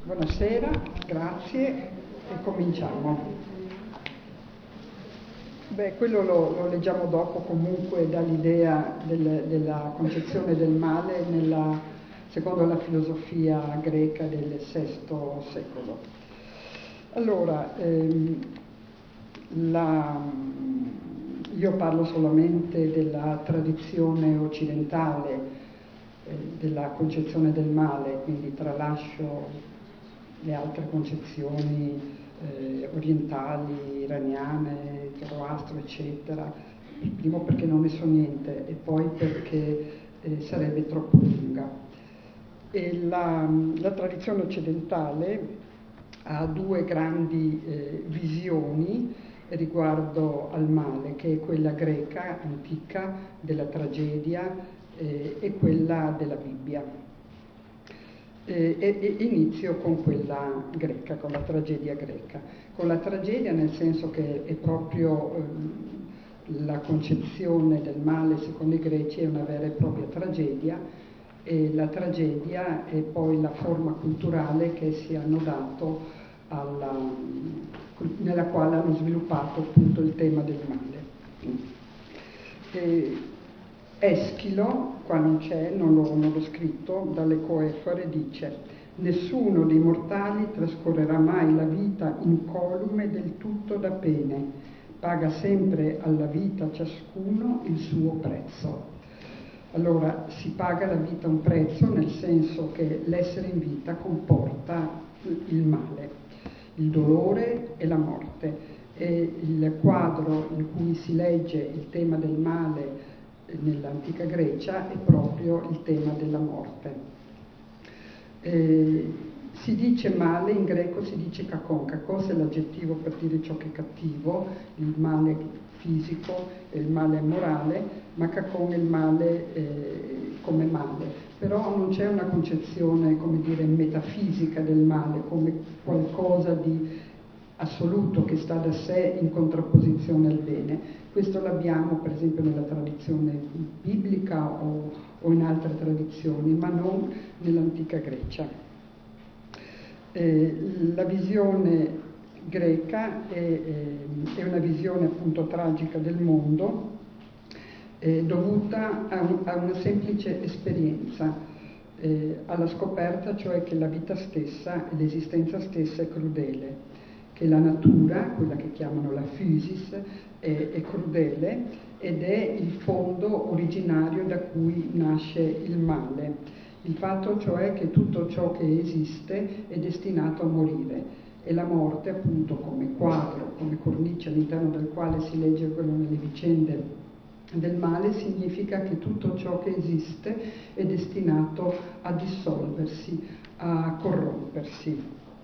Buonasera, grazie e cominciamo. Quello lo leggiamo dopo comunque dall'idea della concezione del male secondo la filosofia greca del VI secolo. Allora, io parlo solamente della tradizione occidentale, della concezione del male, quindi tralascio le altre concezioni orientali, iraniane, Zoroastro, eccetera, primo perché non ne so niente e poi perché sarebbe troppo lunga. E la tradizione occidentale ha due grandi visioni riguardo al male, che è quella greca antica della tragedia e quella della Bibbia. E inizio con quella greca, con la tragedia greca. Con la tragedia nel senso che è proprio la concezione del male secondo i greci è una vera e propria tragedia, e la tragedia è poi la forma culturale che si hanno dato nella quale hanno sviluppato appunto il tema del male. Eschilo, qua non c'è, non l'ho scritto, dalle Coefare dice: nessuno dei mortali trascorrerà mai la vita incolume del tutto da pene, paga sempre alla vita ciascuno il suo prezzo. Allora, si paga la vita un prezzo nel senso che l'essere in vita comporta il male, il dolore e la morte. E il quadro in cui si legge il tema del male nell'antica Grecia è proprio il tema della morte. Si dice male, in greco si dice kakon. Kakos è l'aggettivo per dire ciò che è cattivo, il male fisico e il male morale, ma kakon è il male come male. Però non c'è una concezione, come dire, metafisica del male, come qualcosa di assoluto che sta da sé in contrapposizione al bene. Questo l'abbiamo per esempio nella tradizione biblica o in altre tradizioni, ma non nell'antica Grecia. La visione greca è una visione appunto tragica del mondo, dovuta a una semplice esperienza, alla scoperta cioè che la vita stessa e l'esistenza stessa è crudele, che la natura, quella che chiamano la physis, è crudele ed è il fondo originario da cui nasce il male. Il fatto cioè che tutto ciò che esiste è destinato a morire e la morte appunto come quadro, come cornice all'interno del quale si leggono le vicende del male, significa che tutto ciò che esiste è destinato a dissolversi, a corrompersi.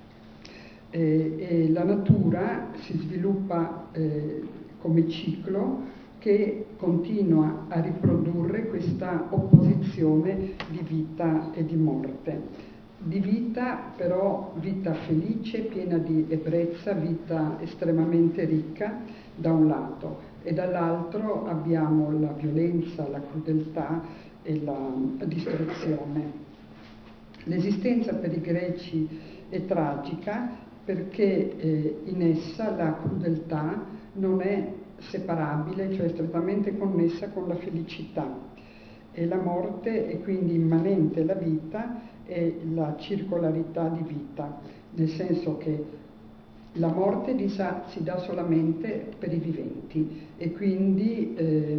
E la natura si sviluppa come ciclo che continua a riprodurre questa opposizione di vita e di morte. Di vita però, vita felice, piena di ebbrezza, vita estremamente ricca da un lato, e dall'altro abbiamo la violenza, la crudeltà e la distruzione. L'esistenza per i greci è tragica perché in essa la crudeltà non è separabile, cioè strettamente connessa con la felicità, e la morte è quindi immanente alla vita e la circolarità di vita, nel senso che la morte si dà solamente per i viventi e quindi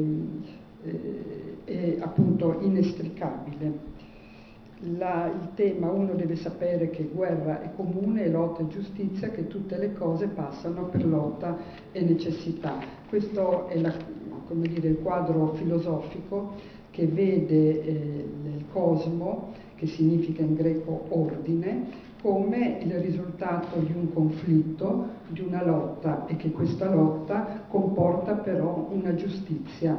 è appunto inestricabile. Il tema, uno deve sapere che guerra è comune e lotta è giustizia, che tutte le cose passano per lotta e necessità. Questo è il quadro filosofico che vede il cosmo, che significa in greco ordine, come il risultato di un conflitto, di una lotta, e che questa lotta comporta però una giustizia.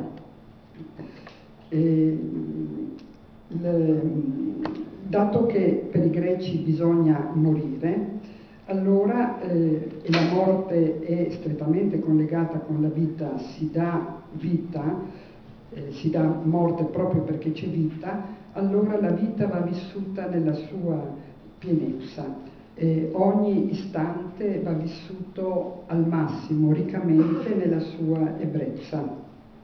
Dato che per i greci bisogna morire, allora e la morte è strettamente collegata con la vita, si dà vita, si dà morte proprio perché c'è vita, allora la vita va vissuta nella sua pienezza. ogni istante va vissuto al massimo, riccamente nella sua ebbrezza.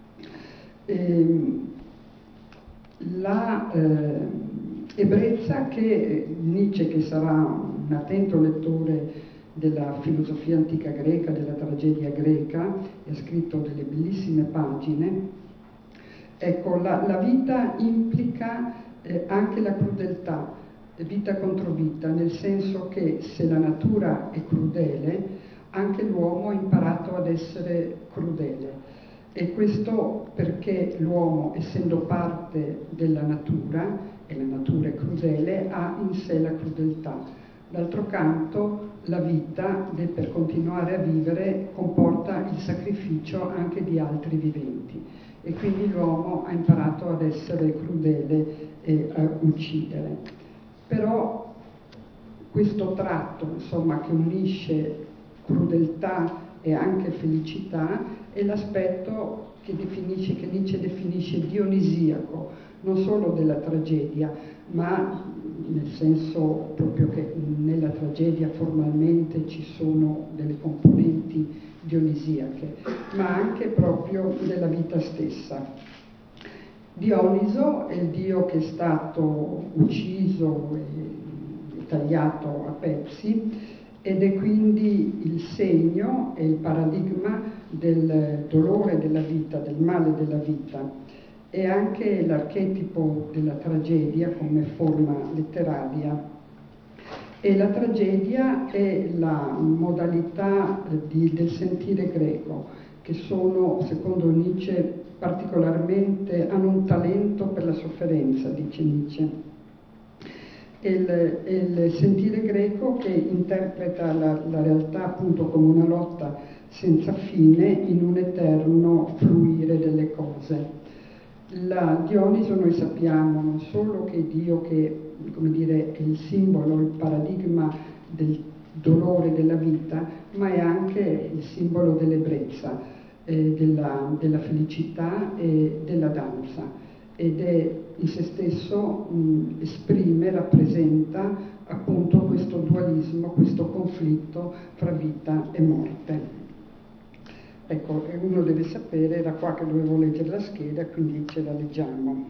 La ebbrezza che Nietzsche, che sarà un attento lettore della filosofia antica greca, della tragedia greca, ha scritto delle bellissime pagine. Ecco, la vita implica anche la crudeltà, vita contro vita, nel senso che se la natura è crudele, anche l'uomo ha imparato ad essere crudele. E questo perché l'uomo, essendo parte della natura, e la natura è crudele, ha in sé la crudeltà. D'altro canto, la vita, per continuare a vivere, comporta il sacrificio anche di altri viventi. E quindi l'uomo ha imparato ad essere crudele e a uccidere. Però questo tratto, insomma, che unisce crudeltà e anche felicità è l'aspetto che Nietzsche definisce dionisiaco, non solo della tragedia, ma nel senso proprio che nella tragedia formalmente ci sono delle componenti dionisiache, ma anche proprio della vita stessa. Dioniso è il dio che è stato ucciso e tagliato a pezzi, ed è quindi il segno e il paradigma del dolore della vita, del male della vita. È anche l'archetipo della tragedia come forma letteraria. E la tragedia è la modalità del sentire greco, che sono, secondo Nietzsche, particolarmente, hanno un talento per la sofferenza, dice Nietzsche. Il sentire greco che interpreta la realtà appunto come una lotta senza fine in un eterno fluire delle cose. La Dioniso noi sappiamo non solo che è Dio che, come dire, è il simbolo, il paradigma del dolore della vita, ma è anche il simbolo dell'ebbrezza, della felicità e della danza. Ed è in se stesso esprime, rappresenta appunto questo dualismo, questo conflitto fra vita e morte. Ecco, uno deve sapere, era qua che dovevo leggere la scheda, quindi ce la leggiamo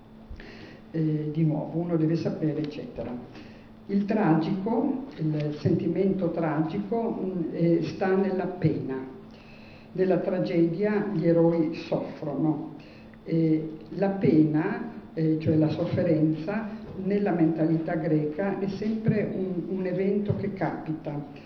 di nuovo, uno deve sapere, eccetera. Il tragico, il sentimento tragico sta nella pena. Nella tragedia gli eroi soffrono. La pena, cioè la sofferenza, nella mentalità greca è sempre un evento che capita,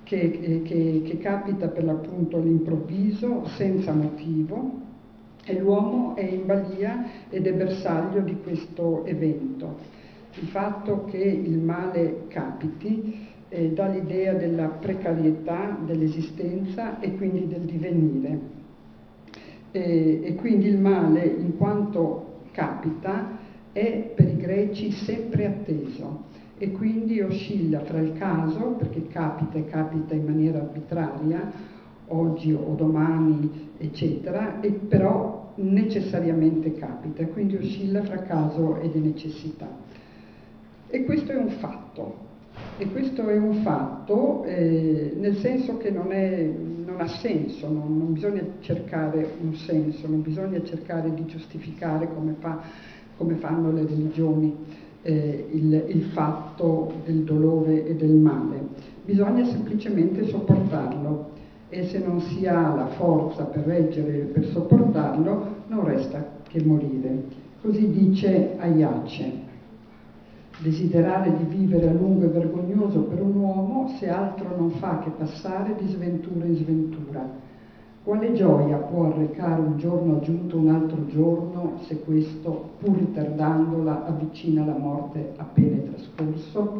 che capita per l'appunto all'improvviso, senza motivo, e l'uomo è in balia ed è bersaglio di questo evento. Il fatto che il male capiti dà l'idea della precarietà dell'esistenza e quindi del divenire. E quindi il male, in quanto capita, è per i greci sempre atteso e quindi oscilla fra il caso, perché capita e capita in maniera arbitraria, oggi o domani, eccetera, e però necessariamente capita, quindi oscilla fra caso e necessità. E questo è un fatto. E questo è un fatto nel senso che non ha senso, non bisogna cercare un senso, non bisogna cercare di giustificare come fanno le religioni il fatto del dolore e del male. Bisogna semplicemente sopportarlo e se non si ha la forza per reggere, per sopportarlo, non resta che morire. Così dice Aiace. Desiderare di vivere a lungo è vergognoso per un uomo se altro non fa che passare di sventura in sventura. Quale gioia può arrecare un giorno aggiunto un altro giorno se questo, pur ritardandola, avvicina la morte appena è trascorso?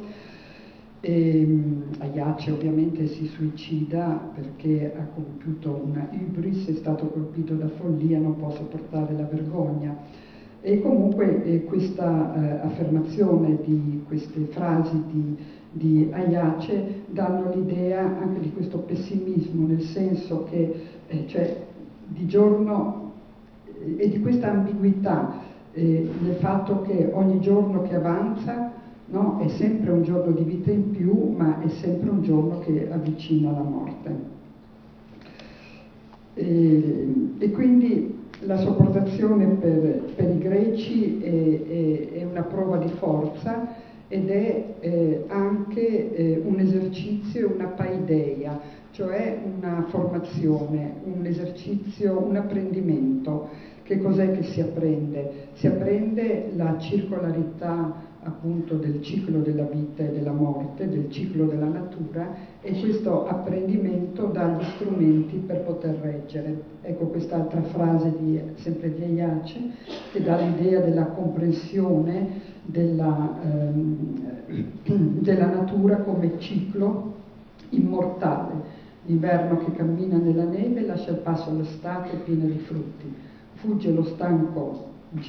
Aiace ovviamente si suicida perché ha compiuto una hybris, è stato colpito da follia, non può sopportare la vergogna. E comunque questa affermazione di queste frasi di Aiace danno l'idea anche di questo pessimismo, nel senso che cioè di giorno e di questa ambiguità nel fatto che ogni giorno che avanza no? È sempre un giorno di vita in più, ma è sempre un giorno che avvicina la morte. E quindi la sopportazione per i greci è una prova di forza ed è anche un esercizio, una paideia, cioè una formazione, un esercizio, un apprendimento. Che cos'è che si apprende? Si apprende la circolarità appunto del ciclo della vita e della morte, del ciclo della natura, e questo apprendimento dà gli strumenti per poter reggere. Ecco quest'altra frase sempre di Aiace, che dà l'idea della comprensione della natura come ciclo immortale. L'inverno che cammina nella neve lascia il passo all'estate piena di frutti. Fugge lo stanco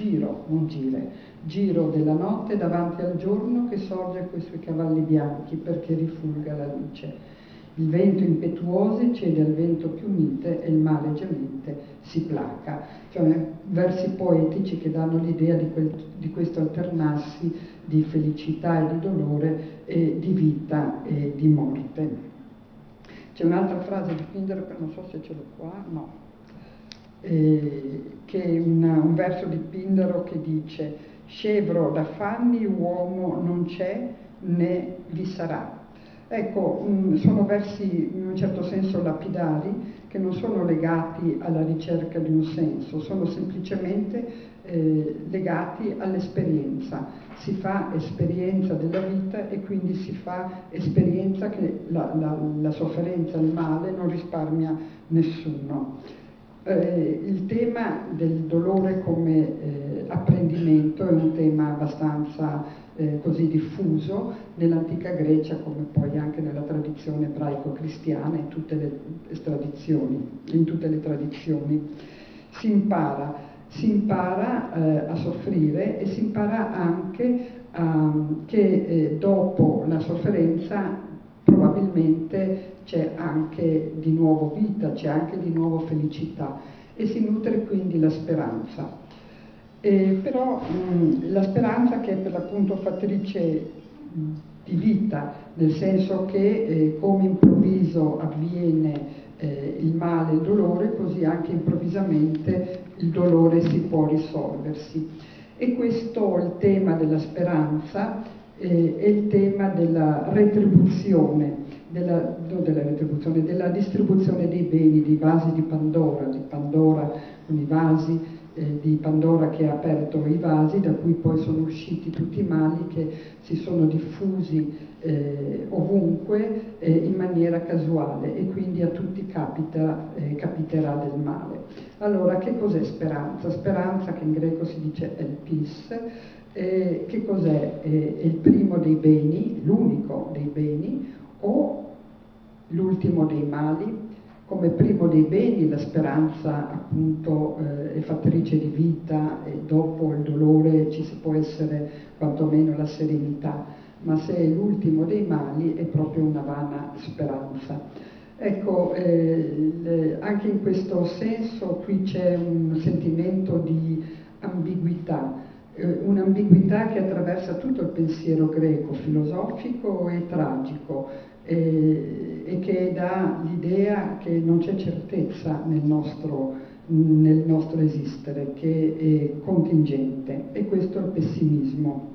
giro della notte davanti al giorno che sorge coi suoi cavalli bianchi perché rifulga la luce. Il vento impetuoso cede al vento più mite e il male gemente si placa. Cioè versi poetici che danno l'idea di questo alternarsi di felicità e di dolore, e di vita e di morte. C'è un'altra frase di Pindaro che non so se ce l'ho qua, no. Che è un verso di Pindaro che dice: scevro d'affanni uomo non c'è né vi sarà. Ecco, sono versi in un certo senso lapidari, che non sono legati alla ricerca di un senso, sono semplicemente legati all'esperienza. Si fa esperienza della vita e quindi si fa esperienza che la sofferenza, il male non risparmia nessuno. Il tema del dolore come apprendimento è un tema abbastanza così diffuso nell'antica Grecia, come poi anche nella tradizione ebraico-cristiana, in tutte le tradizioni. Si impara a soffrire, e si impara anche che dopo la sofferenza probabilmente c'è anche di nuovo vita, c'è anche di nuovo felicità, e si nutre quindi la speranza. Però la speranza, che è per l'appunto fattrice di vita, nel senso che come improvviso avviene il male e il dolore, così anche improvvisamente il dolore si può risolversi. E questo è il tema della speranza, è il tema della retribuzione, della distribuzione dei beni, dei vasi di Pandora con i vasi, di Pandora che ha aperto i vasi, da cui poi sono usciti tutti i mali che si sono diffusi ovunque in maniera casuale, e quindi a tutti capiterà del male. Allora, che cos'è speranza? Speranza, che in greco si dice elpis, che cos'è? È il primo dei beni, l'unico dei beni, o l'ultimo dei mali? Come primo dei beni la speranza appunto è fattrice di vita, e dopo il dolore ci si può essere quantomeno la serenità, ma se è l'ultimo dei mali è proprio una vana speranza. Ecco, anche in questo senso qui c'è un sentimento di ambiguità, un'ambiguità che attraversa tutto il pensiero greco, filosofico e tragico, e che dà l'idea che non c'è certezza nel nostro esistere, che è contingente, e questo è il pessimismo.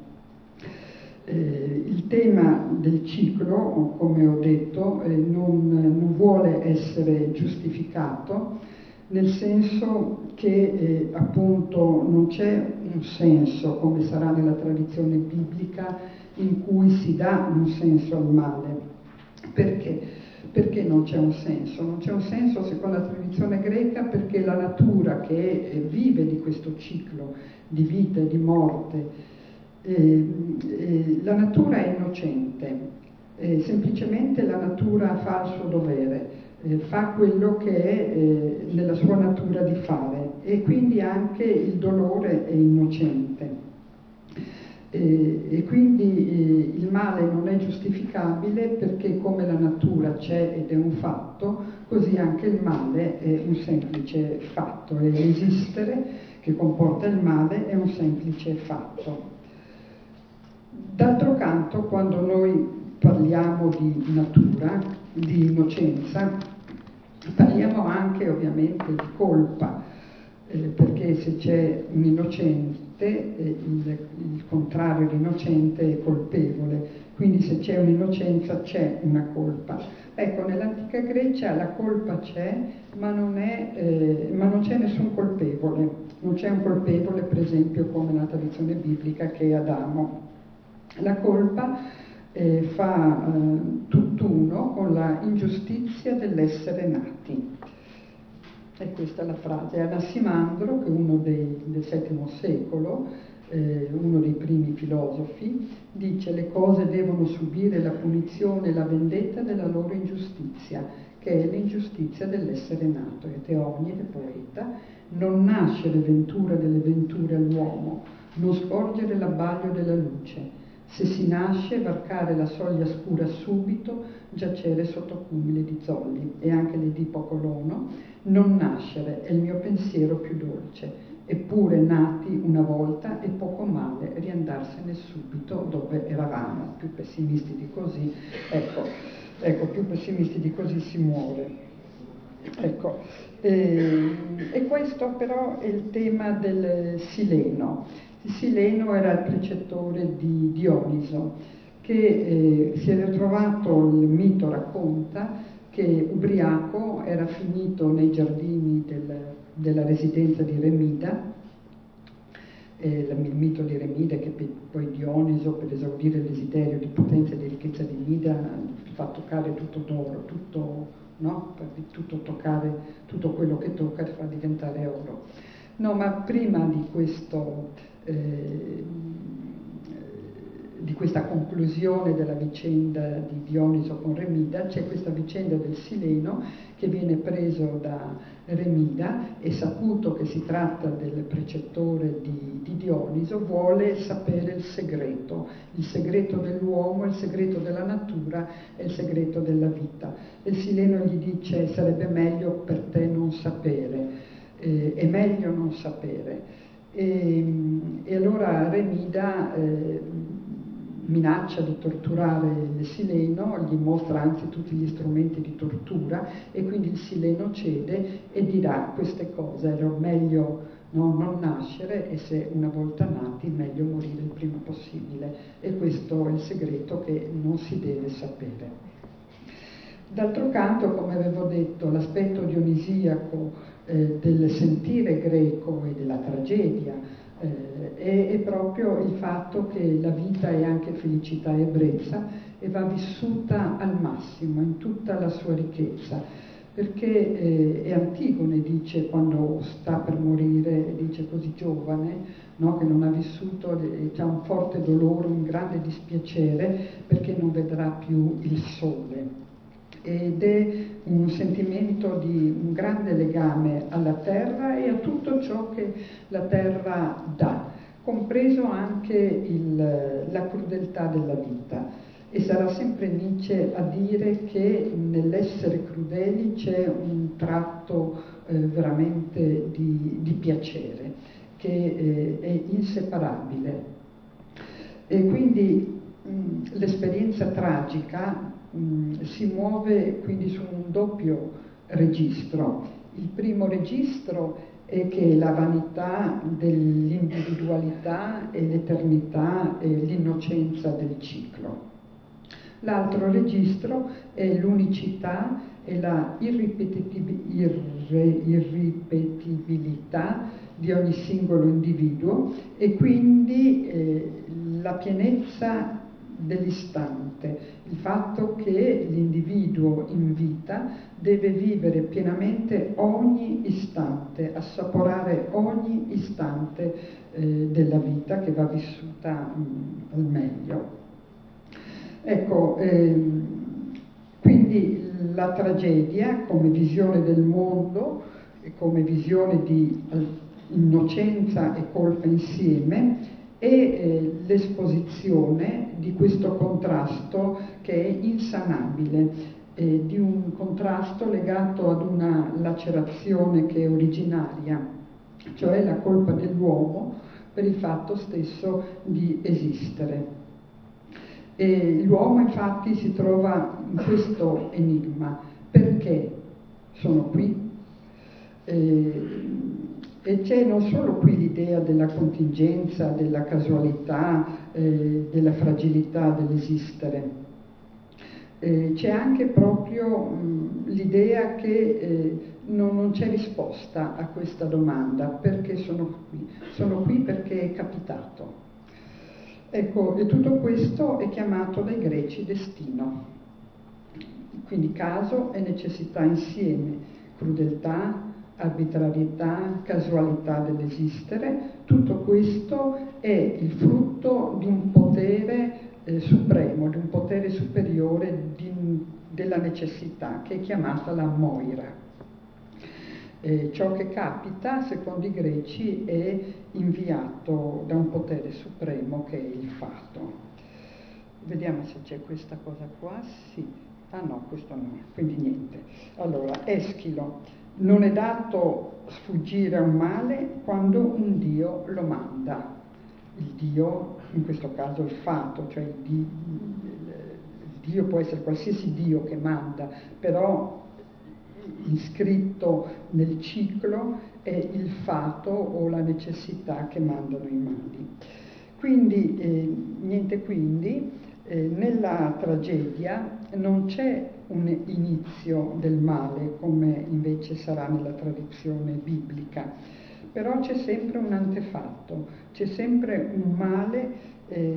Il tema del ciclo, come ho detto, non vuole essere giustificato, nel senso che appunto non c'è un senso, come sarà nella tradizione biblica, in cui si dà un senso al male. Perché? Perché non c'è un senso? Non c'è un senso secondo la tradizione greca perché la natura, che vive di questo ciclo di vita e di morte, la natura è innocente, semplicemente la natura fa il suo dovere, fa quello che è nella sua natura di fare, e quindi anche il dolore è innocente. E quindi il male non è giustificabile, perché come la natura c'è ed è un fatto, così anche il male è un semplice fatto, e l'esistere che comporta il male è un semplice fatto. D'altro canto, quando noi parliamo di natura, di innocenza, parliamo anche ovviamente di colpa, perché se c'è un innocente, il contrario di innocente è colpevole, quindi se c'è un'innocenza c'è una colpa. Ecco, nell'antica Grecia la colpa c'è, ma non c'è nessun colpevole. Non c'è un colpevole, per esempio, come nella tradizione biblica, che è Adamo. La colpa fa tutt'uno con la ingiustizia dell'essere nati. E questa è la frase. Anasimandro, che è uno del VII secolo, uno dei primi filosofi, dice: le cose devono subire la punizione e la vendetta della loro ingiustizia, che è l'ingiustizia dell'essere nato. E Teonide, poeta: non nascere ventura delle venture all'uomo, non sporgere l'abbaglio della luce. Se si nasce, varcare la soglia scura subito, giacere sotto cumuli di zolli. E anche l'Edipo Colono: non nascere è il mio pensiero più dolce, eppure nati una volta e poco male riandarsene subito dove eravamo. Più pessimisti di così, ecco, più pessimisti di così si muore. Ecco, e questo però è il tema del Sileno. Il Sileno era il precettore di Dioniso, che si è ritrovato, il mito racconta, che ubriaco era finito nei giardini della residenza di Remida, il mito di Remida, che poi Dioniso, per esaudire il desiderio di potenza e di ricchezza di Mida, fa toccare tutto d'oro, tutto, no? Tutto toccare, tutto quello che tocca fa diventare oro. No, ma prima di questa conclusione della vicenda di Dioniso con Remida, c'è questa vicenda del Sileno che viene preso da Remida e, saputo che si tratta del precettore di Dioniso, vuole sapere il segreto dell'uomo, il segreto della natura e il segreto della vita. E il Sileno gli dice: sarebbe meglio per te non sapere, è meglio non sapere. E allora Remida minaccia di torturare il Sileno, gli mostra anzi tutti gli strumenti di tortura, e quindi il Sileno cede e dirà queste cose: era meglio non nascere, e se una volta nati meglio morire il prima possibile. E questo è il segreto che non si deve sapere. D'altro canto, come avevo detto, l'aspetto dionisiaco del sentire greco e della tragedia è proprio il fatto che la vita è anche felicità e ebbrezza e va vissuta al massimo, in tutta la sua ricchezza, perché Antigone dice, quando sta per morire, dice così giovane, no, che non ha vissuto, c'ha un forte dolore, un grande dispiacere perché non vedrà più il sole. Ed è un sentimento di un grande legame alla terra e a tutto ciò che la terra dà, compreso anche la crudeltà della vita. E sarà sempre Nietzsche a dire che nell'essere crudeli c'è un tratto veramente di piacere, che è inseparabile. E quindi l'esperienza tragica si muove quindi su un doppio registro. Il primo registro è che la vanità dell'individualità e l'eternità e l'innocenza del ciclo. L'altro registro è l'unicità e la irripetibilità di ogni singolo individuo e quindi la pienezza dell'istante, il fatto che l'individuo in vita deve vivere pienamente ogni istante, assaporare ogni istante della vita, che va vissuta al meglio. Ecco, quindi la tragedia come visione del mondo e come visione di innocenza e colpa insieme e l'esposizione di questo contrasto che è insanabile, di un contrasto legato ad una lacerazione che è originaria, cioè la colpa dell'uomo per il fatto stesso di esistere. E l'uomo infatti si trova in questo enigma: perché sono qui? E c'è non solo qui l'idea della contingenza, della casualità, della fragilità dell'esistere, c'è anche proprio l'idea che non c'è risposta a questa domanda: perché sono qui? Sono qui perché è capitato. Ecco, e tutto questo è chiamato dai greci destino. Quindi caso e necessità insieme, crudeltà, arbitrarietà, casualità dell'esistere, tutto questo è il frutto di un potere supremo, di un potere superiore della necessità, che è chiamata la moira. Ciò che capita, secondo i greci, è inviato da un potere supremo che è il fato. Vediamo se c'è questa cosa qua. Sì. Ah no, questo no, quindi niente. Allora, Eschilo: non è dato sfuggire a un male quando un Dio lo manda. Il Dio, in questo caso il fato, cioè il Dio può essere qualsiasi Dio che manda, però iscritto nel ciclo è il fato o la necessità che mandano i mali. Quindi, niente quindi, nella tragedia non c'è un inizio del male come invece sarà nella tradizione biblica, però c'è sempre un antefatto, c'è sempre un male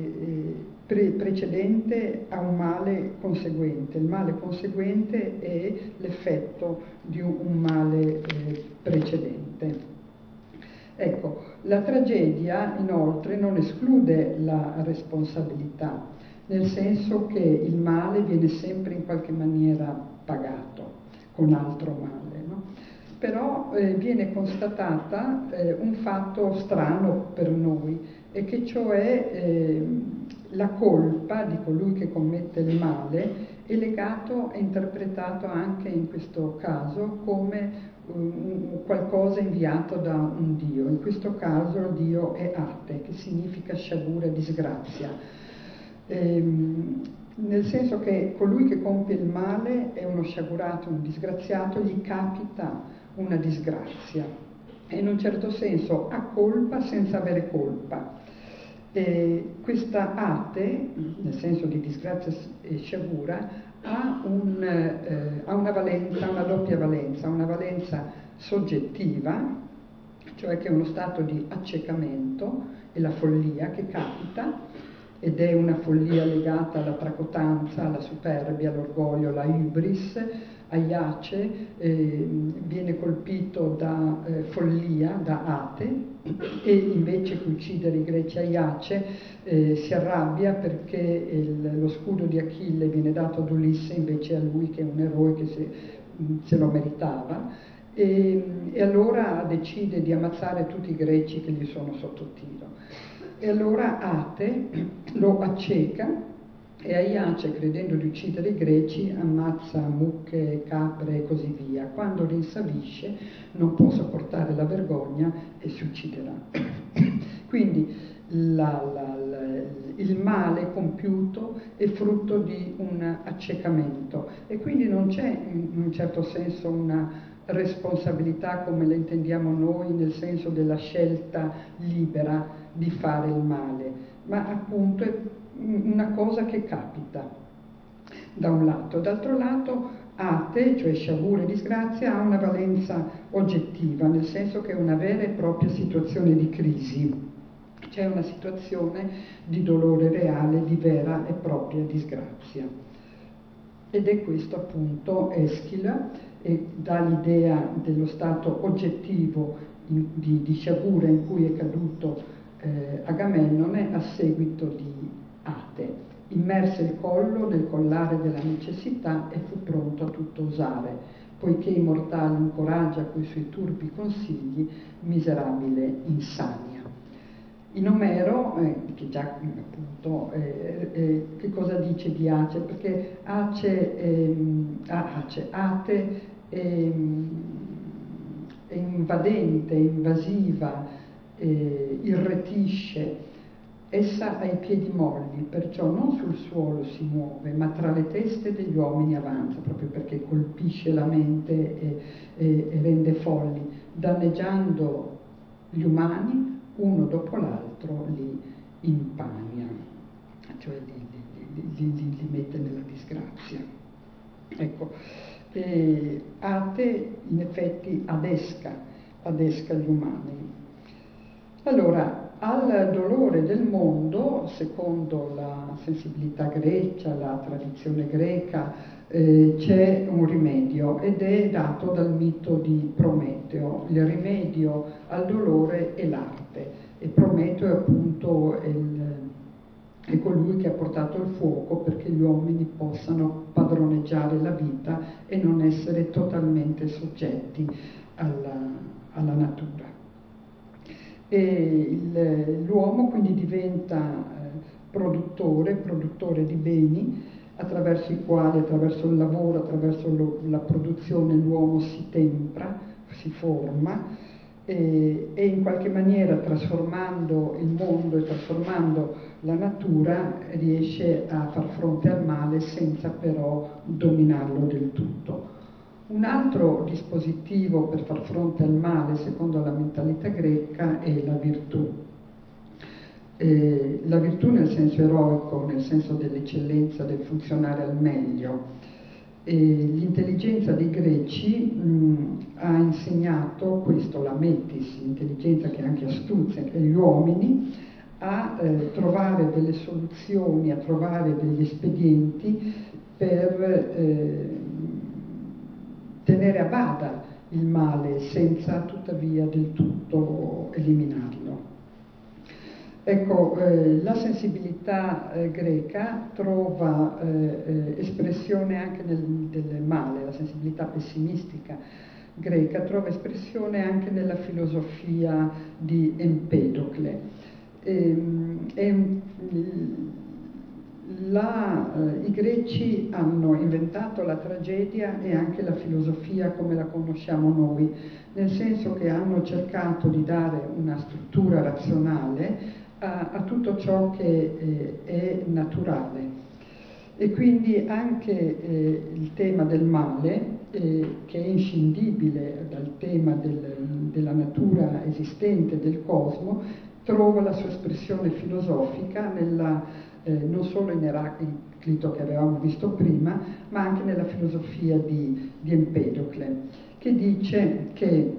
precedente a un male conseguente. Il male conseguente è l'effetto di un male precedente. Ecco, la tragedia inoltre non esclude la responsabilità, nel senso che il male viene sempre in qualche maniera pagato con altro male, no? Però viene constatata un fatto strano per noi, e che cioè la colpa di colui che commette il male è legato e interpretato anche in questo caso come qualcosa inviato da un Dio. In questo caso il Dio è Ate, che significa sciagura e disgrazia, nel senso che colui che compie il male è uno sciagurato, un disgraziato, gli capita una disgrazia e in un certo senso ha colpa senza avere colpa. Questa Ate, nel senso di disgrazia e sciagura, ha una valenza, una doppia valenza, una valenza soggettiva, cioè che è uno stato di accecamento e la follia che capita, ed è una follia legata alla tracotanza, alla superbia, all'orgoglio, alla hybris. Aiace viene colpito da follia, da Ate, e invece che uccidere i greci Aiace si arrabbia perché lo scudo di Achille viene dato ad Ulisse invece a lui, che è un eroe che se lo meritava, e allora decide di ammazzare tutti i greci che gli sono sotto tiro. E allora Ate lo acceca e Aiace, credendo di uccidere i greci, ammazza mucche, capre e così via. Quando rinsavisce non può sopportare la vergogna e si ucciderà. Quindi il male compiuto è frutto di un accecamento, e quindi non c'è in un certo senso una responsabilità come la intendiamo noi, nel senso della scelta libera di fare il male, ma appunto è una cosa che capita da un lato. D'altro lato Ate, cioè sciagura e disgrazia, ha una valenza oggettiva, nel senso che è una vera e propria situazione di crisi, c'è una situazione di dolore reale, di vera e propria disgrazia. Ed è questo appunto Eschila, e dà l'idea dello stato oggettivo di sciagura in cui è caduto Agamennone a seguito di Ate. Immerse il collo nel collare della necessità e fu pronto a tutto usare, poiché i mortali incoraggia coi suoi turpi consigli, miserabile insania. In Omero, che già appunto, che cosa dice di Ace? Perché Ate è invadente, invasiva, irretisce, Essa ha i piedi molli, perciò non sul suolo si muove, ma tra le teste degli uomini avanza, proprio perché colpisce la mente e rende folli, danneggiando gli umani, uno dopo l'altro li impania, cioè li mette nella disgrazia. Ecco, Ate in effetti adesca gli umani. Allora, al dolore del mondo, secondo la sensibilità greca, la tradizione greca, c'è un rimedio ed è dato dal mito di Prometeo. Il rimedio al dolore è l'arte e Prometeo è appunto è colui che ha portato il fuoco perché gli uomini possano padroneggiare la vita e non essere totalmente soggetti alla natura. E l'uomo quindi diventa produttore di beni attraverso i quali, attraverso il lavoro, attraverso la produzione, l'uomo si tempra, si forma e in qualche maniera trasformando il mondo e trasformando la natura riesce a far fronte al male senza però dominarlo del tutto. Un altro dispositivo per far fronte al male, secondo la mentalità greca, è la virtù. La virtù nel senso eroico, nel senso dell'eccellenza, del funzionare al meglio. L'intelligenza dei greci ha insegnato questo, la metis, l'intelligenza che è anche astuzia, che gli uomini, a trovare delle soluzioni, a trovare degli espedienti per tenere a bada il male senza tuttavia del tutto eliminarlo. Ecco, la sensibilità greca trova espressione anche del male, la sensibilità pessimistica greca trova espressione anche nella filosofia di Empedocle. I greci hanno inventato la tragedia e anche la filosofia come la conosciamo noi, nel senso che hanno cercato di dare una struttura razionale a tutto ciò che è naturale. E quindi anche il tema del male, che è inscindibile dal tema della natura esistente, del cosmo, trova la sua espressione filosofica non solo in Eraclito che avevamo visto prima, ma anche nella filosofia di Empedocle, che dice che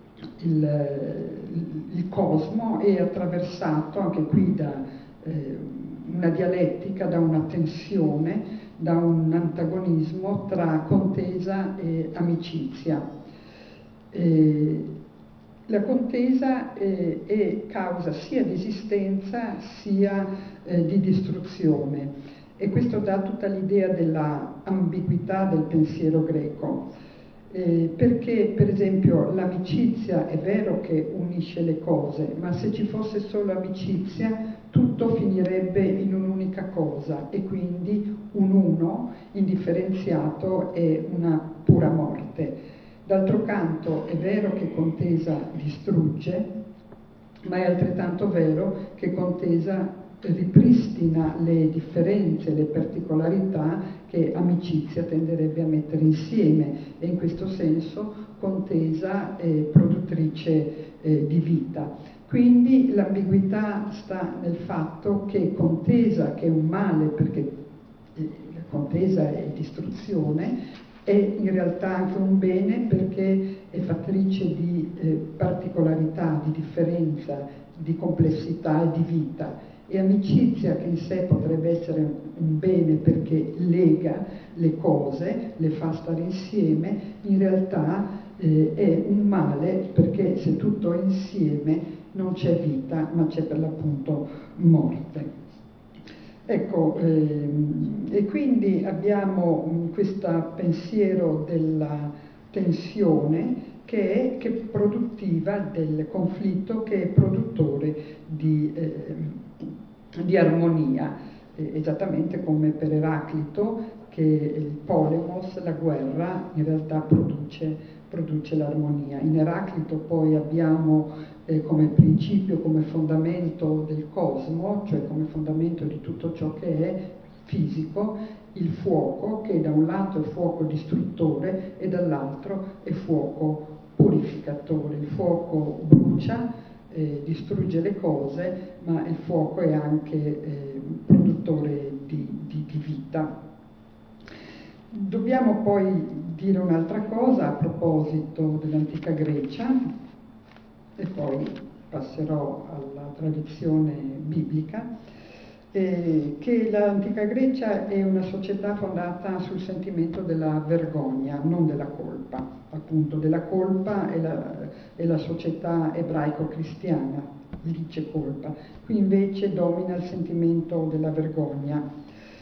il cosmo è attraversato anche qui da una dialettica, da una tensione, da un antagonismo tra contesa e amicizia. La contesa è causa sia di esistenza sia di distruzione e questo dà tutta l'idea della ambiguità del pensiero greco. Perché per esempio l'amicizia è vero che unisce le cose, ma se ci fosse solo amicizia tutto finirebbe in un'unica cosa e quindi un uno indifferenziato è una pura morte. D'altro canto è vero che contesa distrugge, ma è altrettanto vero che contesa ripristina le differenze, le particolarità che amicizia tenderebbe a mettere insieme e in questo senso contesa è produttrice di vita. Quindi l'ambiguità sta nel fatto che contesa, che è un male perché la contesa è distruzione, è in realtà anche un bene perché è fattrice di particolarità, di differenza, di complessità e di vita. E amicizia, che in sé potrebbe essere un bene perché lega le cose, le fa stare insieme, in realtà è un male perché se tutto è insieme non c'è vita, ma c'è per l'appunto morte. Ecco, e quindi abbiamo questo pensiero della tensione che è produttiva del conflitto, che è produttore di armonia, esattamente come per Eraclito, che il polemos, la guerra, in realtà produce l'armonia. In Eraclito poi abbiamo come principio, come fondamento del cosmo, cioè come fondamento di tutto ciò che è fisico, il fuoco, che da un lato è fuoco distruttore e dall'altro è fuoco purificatore. Il fuoco brucia, distrugge le cose, ma il fuoco è anche produttore di vita. Dobbiamo poi dire un'altra cosa a proposito dell'antica Grecia, e poi passerò alla tradizione biblica, che l'antica Grecia è una società fondata sul sentimento della vergogna, non della colpa. Appunto, della colpa è la società ebraico-cristiana, lì c'è colpa. Qui invece domina il sentimento della vergogna.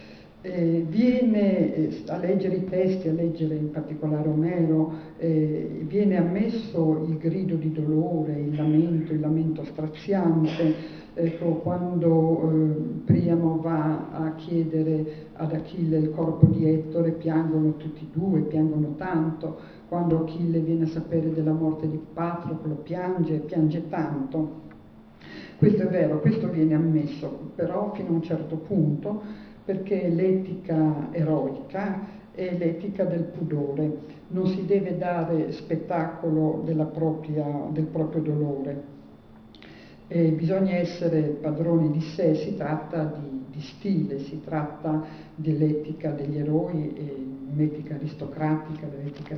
Viene a leggere i testi, a leggere in particolare Omero, viene ammesso il grido di dolore, il lamento straziante. Ecco, quando Priamo va a chiedere ad Achille il corpo di Ettore, piangono tutti e due, piangono tanto. Quando Achille viene a sapere della morte di Patroclo, piange tanto. Questo è vero, questo viene ammesso, però fino a un certo punto, perché l'etica eroica è l'etica del pudore. Non si deve dare spettacolo del proprio dolore. Bisogna essere padroni di sé, si tratta di stile, si tratta dell'etica degli eroi, un'etica aristocratica, dell'etica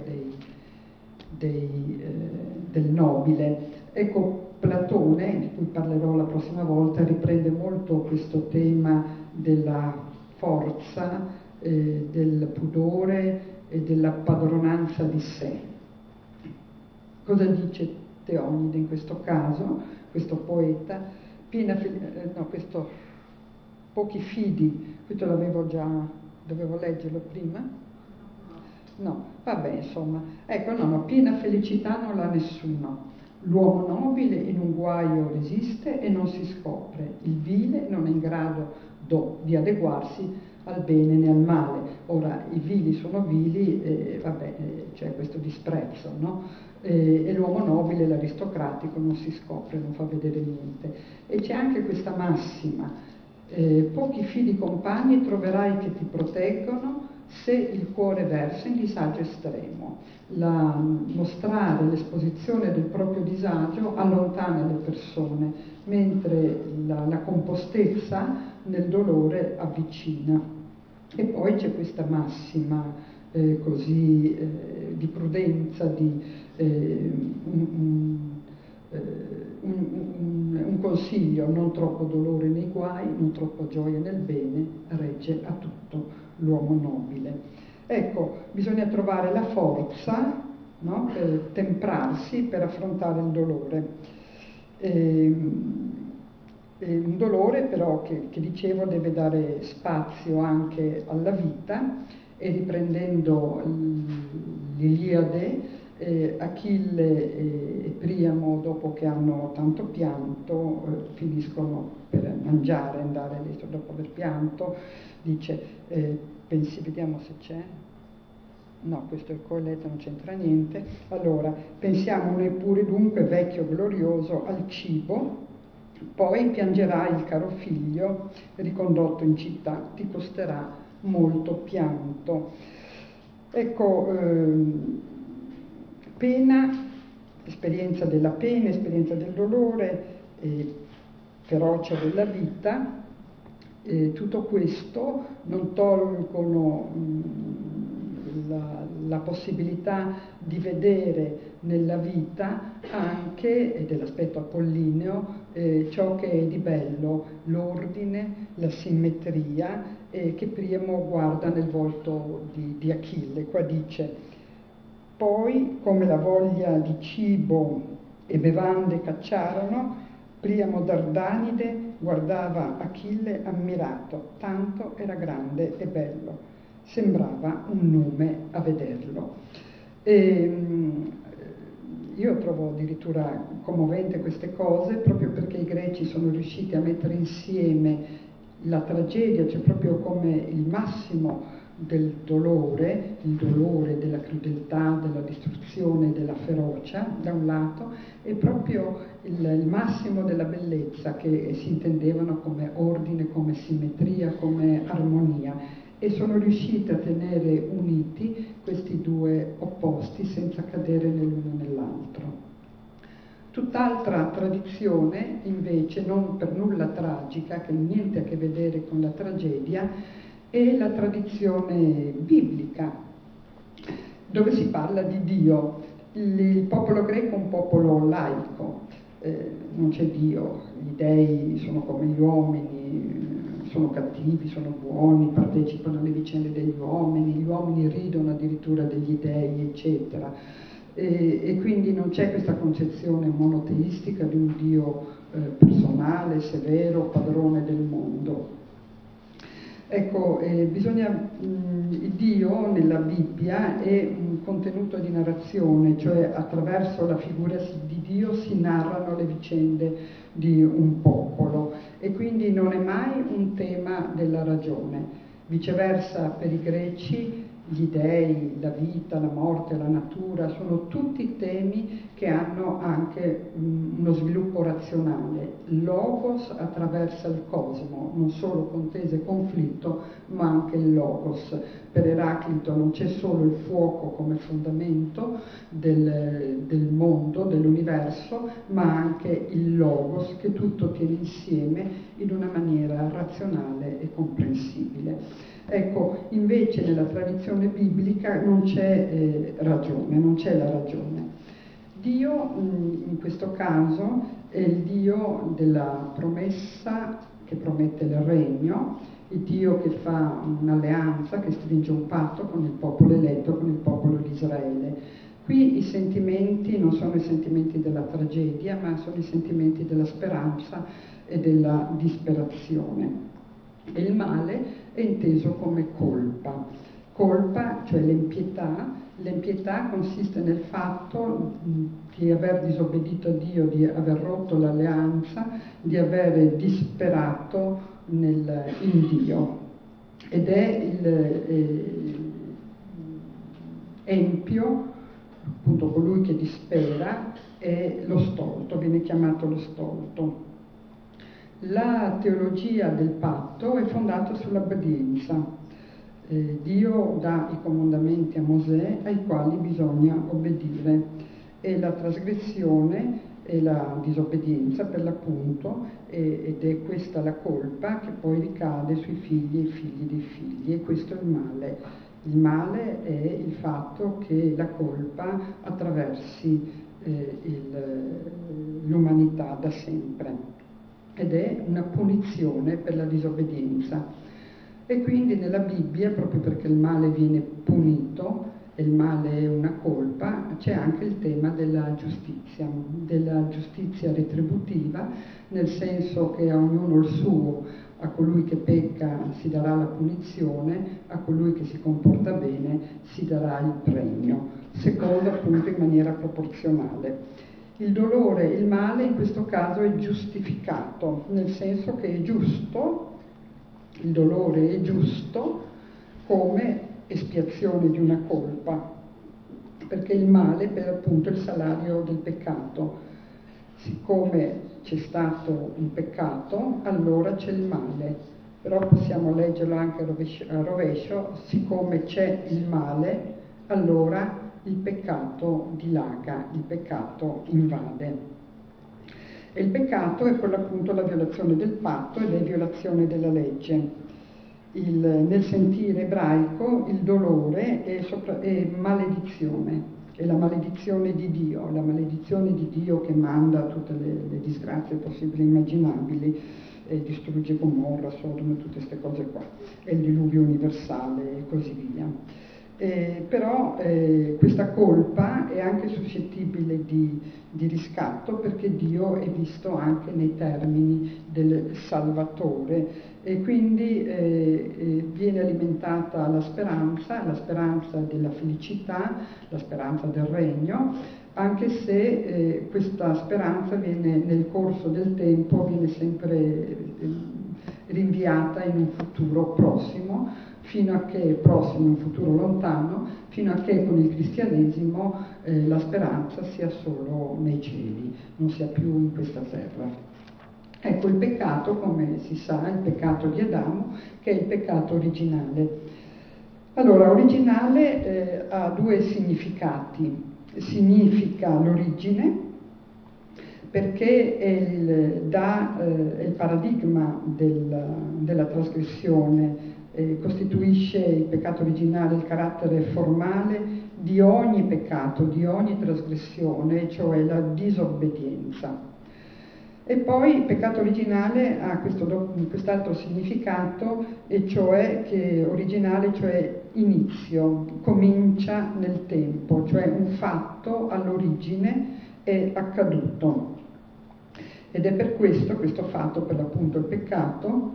del nobile. Ecco, Platone, di cui parlerò la prossima volta, riprende molto questo tema della forza, del pudore e della padronanza di sé. Cosa dice Teonide in questo caso, questo poeta? Pochi fidi, questo l'avevo già, dovevo leggerlo prima? No, vabbè, insomma, ecco, no, piena felicità non l'ha nessuno. L'uomo nobile in un guaio resiste e non si scopre, il vile non è in grado di adeguarsi al bene né al male. Ora, i vili sono vili, c'è questo disprezzo, no? E l'uomo nobile, l'aristocratico, non si scopre, non fa vedere niente. E c'è anche questa massima, pochi fidi compagni troverai che ti proteggono se il cuore versa in disagio estremo. Mostrare l'esposizione del proprio disagio allontana le persone, mentre la compostezza nel dolore avvicina. E poi c'è questa massima di prudenza, un consiglio: non troppo dolore nei guai, non troppo gioia nel bene, regge a tutto l'uomo nobile. Ecco, bisogna trovare la forza, no? Per temprarsi, per affrontare il dolore. Un dolore però che dicevo deve dare spazio anche alla vita, e riprendendo l'Iliade, Achille e Priamo, dopo che hanno tanto pianto, finiscono per mangiare, andare adesso dopo aver pianto, dice, vediamo se c'è. No, questo è il Colletto, non c'entra niente. Allora, pensiamo noi pure dunque, vecchio glorioso, al cibo, poi piangerai il caro figlio, ricondotto in città, ti costerà molto pianto. Ecco, pena, esperienza della pena, esperienza del dolore, ferocia della vita, tutto questo non tolgono la possibilità di vedere nella vita anche, ed è l'aspetto apollineo, ciò che è di bello, l'ordine, la simmetria, che Priamo guarda nel volto di Achille. Qua dice: poi, come la voglia di cibo e bevande cacciarono, Priamo Dardanide guardava Achille ammirato, tanto era grande e bello. Sembrava un nume a vederlo. Io trovo addirittura commovente queste cose, proprio perché i greci sono riusciti a mettere insieme la tragedia, cioè proprio come il massimo del dolore, il dolore della crudeltà, della distruzione, della ferocia da un lato, e proprio il massimo della bellezza, che si intendevano come ordine, come simmetria, come armonia, e sono riuscite a tenere uniti questi due opposti senza cadere nell'uno nell'altro. Tutt'altra tradizione, invece, non per nulla tragica, che niente a che vedere con la tragedia, è la tradizione biblica, dove si parla di Dio. Il popolo greco è un popolo laico, non c'è Dio, gli dei sono come gli uomini, sono cattivi, sono buoni, partecipano alle vicende degli uomini, gli uomini ridono addirittura degli dei, eccetera. E quindi non c'è questa concezione monoteistica di un Dio personale, severo, padrone del mondo. Ecco, Dio nella Bibbia è un contenuto di narrazione, cioè attraverso la figura di Dio si narrano le vicende di un popolo, e quindi non è mai un tema della ragione. Viceversa, per i greci gli dei, la vita, la morte, la natura, sono tutti temi che hanno anche uno sviluppo razionale. Logos attraversa il cosmo, non solo contesa e conflitto, ma anche il logos. Per Eraclito non c'è solo il fuoco come fondamento del mondo, dell'universo, ma anche il logos, che tutto tiene insieme in una maniera razionale e comprensibile. Ecco, invece nella tradizione biblica non c'è ragione, non c'è la ragione. Dio, in questo caso, è il Dio della promessa, che promette il regno, il Dio che fa un'alleanza, che stringe un patto con il popolo eletto, con il popolo di Israele. Qui i sentimenti non sono i sentimenti della tragedia, ma sono i sentimenti della speranza e della disperazione. E il male è inteso come colpa. Colpa, cioè l'impietà. L'impietà consiste nel fatto di aver disobbedito a Dio, di aver rotto l'alleanza, di aver disperato in Dio. Ed è empio, appunto colui che dispera, è lo stolto, viene chiamato lo stolto. La teologia del patto è fondata sull'obbedienza. Dio dà i comandamenti a Mosè ai quali bisogna obbedire, e la trasgressione e la disobbedienza, per l'appunto, ed è questa la colpa che poi ricade sui figli e i figli dei figli, e questo è il male. Il male è il fatto che la colpa attraversi l'umanità da sempre, ed è una punizione per la disobbedienza. E quindi nella Bibbia, proprio perché il male viene punito e il male è una colpa, c'è anche il tema della giustizia retributiva, nel senso che a ognuno il suo. A colui che pecca si darà la punizione, a colui che si comporta bene si darà il premio, secondo appunto in maniera proporzionale. Il dolore, il male in questo caso è giustificato, nel senso che è giusto, il dolore è giusto come espiazione di una colpa, perché il male è per appunto il salario del peccato. Siccome c'è stato un peccato, allora c'è il male, però possiamo leggerlo anche a rovescio, siccome c'è il male, allora il peccato dilaga, il peccato invade. E il peccato è per l'appunto la violazione del patto ed è violazione della legge. Nel sentire ebraico il dolore è maledizione, è la maledizione di Dio che manda tutte le disgrazie possibili e immaginabili, distrugge Gomorra, Sodoma, tutte queste cose qua, è il diluvio universale e così via. Però questa colpa è anche suscettibile di riscatto, perché Dio è visto anche nei termini del Salvatore, e quindi viene alimentata la speranza della felicità, la speranza del regno, anche se questa speranza nel corso del tempo viene sempre rinviata in un futuro prossimo, fino a che, prossimo, in un futuro lontano, fino a che con il cristianesimo la speranza sia solo nei cieli, non sia più in questa terra. Ecco, il peccato, come si sa, il peccato di Adamo, che è il peccato originale. Allora, originale ha due significati. Significa l'origine, perché è il paradigma della trasgressione, costituisce il peccato originale il carattere formale di ogni peccato, di ogni trasgressione, cioè la disobbedienza. E poi il peccato originale ha quest'altro significato, e cioè che originale, cioè inizio, comincia nel tempo, cioè un fatto all'origine è accaduto. Ed è per questo fatto, per l'appunto il peccato,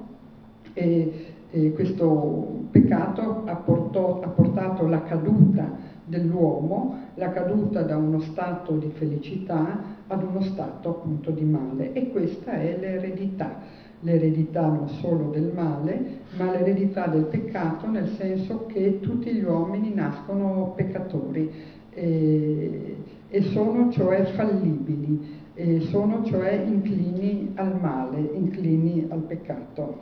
questo peccato ha portato la caduta dell'uomo, la caduta da uno stato di felicità ad uno stato appunto di male, e questa è l'eredità non solo del male, ma l'eredità del peccato, nel senso che tutti gli uomini nascono peccatori e sono cioè fallibili, sono cioè inclini al male, inclini al peccato.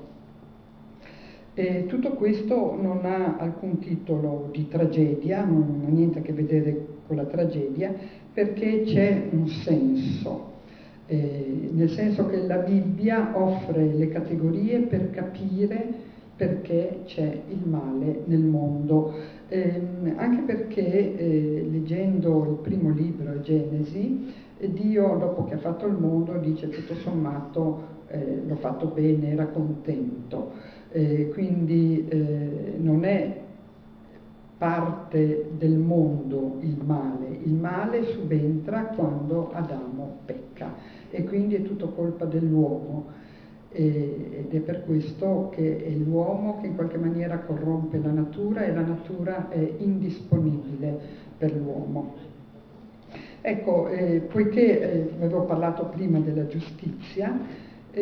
E tutto questo non ha alcun titolo di tragedia, non ha niente a che vedere con la tragedia, perché c'è un senso, nel senso che la Bibbia offre le categorie per capire perché c'è il male nel mondo, anche perché leggendo il primo libro, Genesi, Dio, dopo che ha fatto il mondo, dice tutto sommato l'ho fatto bene, era contento. Quindi non è parte del mondo il male subentra quando Adamo pecca, e quindi è tutto colpa dell'uomo, ed è per questo che è l'uomo che in qualche maniera corrompe la natura, e la natura è indisponibile per l'uomo. Ecco, poiché avevo parlato prima della giustizia,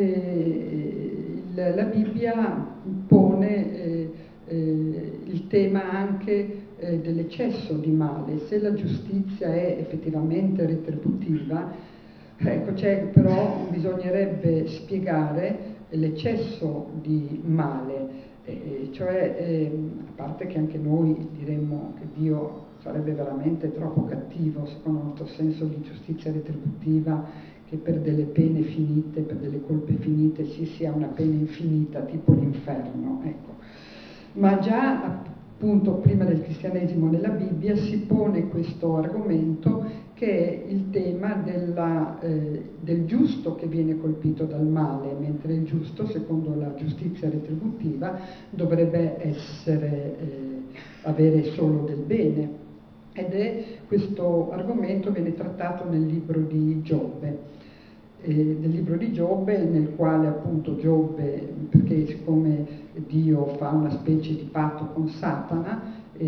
la Bibbia pone il tema anche dell'eccesso di male. Se la giustizia è effettivamente retributiva, ecco, però bisognerebbe spiegare l'eccesso di male, cioè a parte che anche noi diremmo che Dio sarebbe veramente troppo cattivo, secondo il nostro senso di giustizia retributiva, che per delle pene finite, per delle colpe finite ci sia una pena infinita, tipo l'inferno, ecco. Ma già appunto prima del cristianesimo nella Bibbia si pone questo argomento, che è il tema del giusto che viene colpito dal male, mentre il giusto, secondo la giustizia retributiva, dovrebbe avere solo del bene. Ed è questo argomento viene trattato nel libro di Giobbe. Nel quale appunto Giobbe, perché siccome Dio fa una specie di patto con Satana,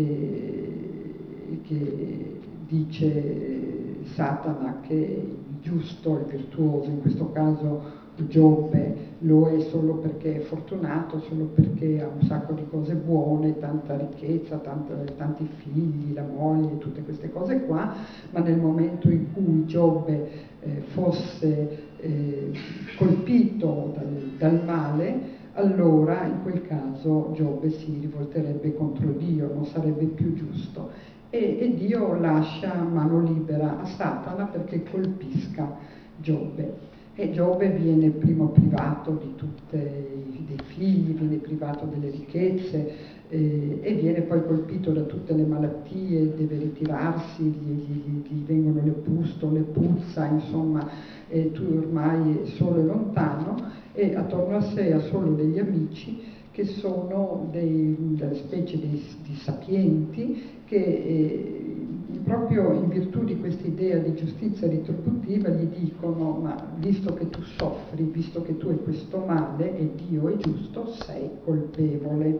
che dice Satana che il giusto, il virtuoso, in questo caso Giobbe lo è solo perché è fortunato, solo perché ha un sacco di cose buone, tanta ricchezza, tanti figli, la moglie, tutte queste cose qua, ma nel momento in cui Giobbe fosse colpito dal male, allora in quel caso Giobbe si rivolterebbe contro Dio, non sarebbe più giusto, e Dio lascia mano libera a Satana perché colpisca Giobbe. E Giobbe viene primo privato di dei figli, viene privato delle ricchezze, e viene poi colpito da tutte le malattie, deve ritirarsi, gli vengono le pustole, puzza, insomma, tu ormai è solo e lontano, e attorno a sé ha solo degli amici che sono delle specie di sapienti che proprio in virtù di questa idea di giustizia retributiva gli dicono: ma visto che tu soffri, visto che tu hai questo male e Dio è giusto, sei colpevole.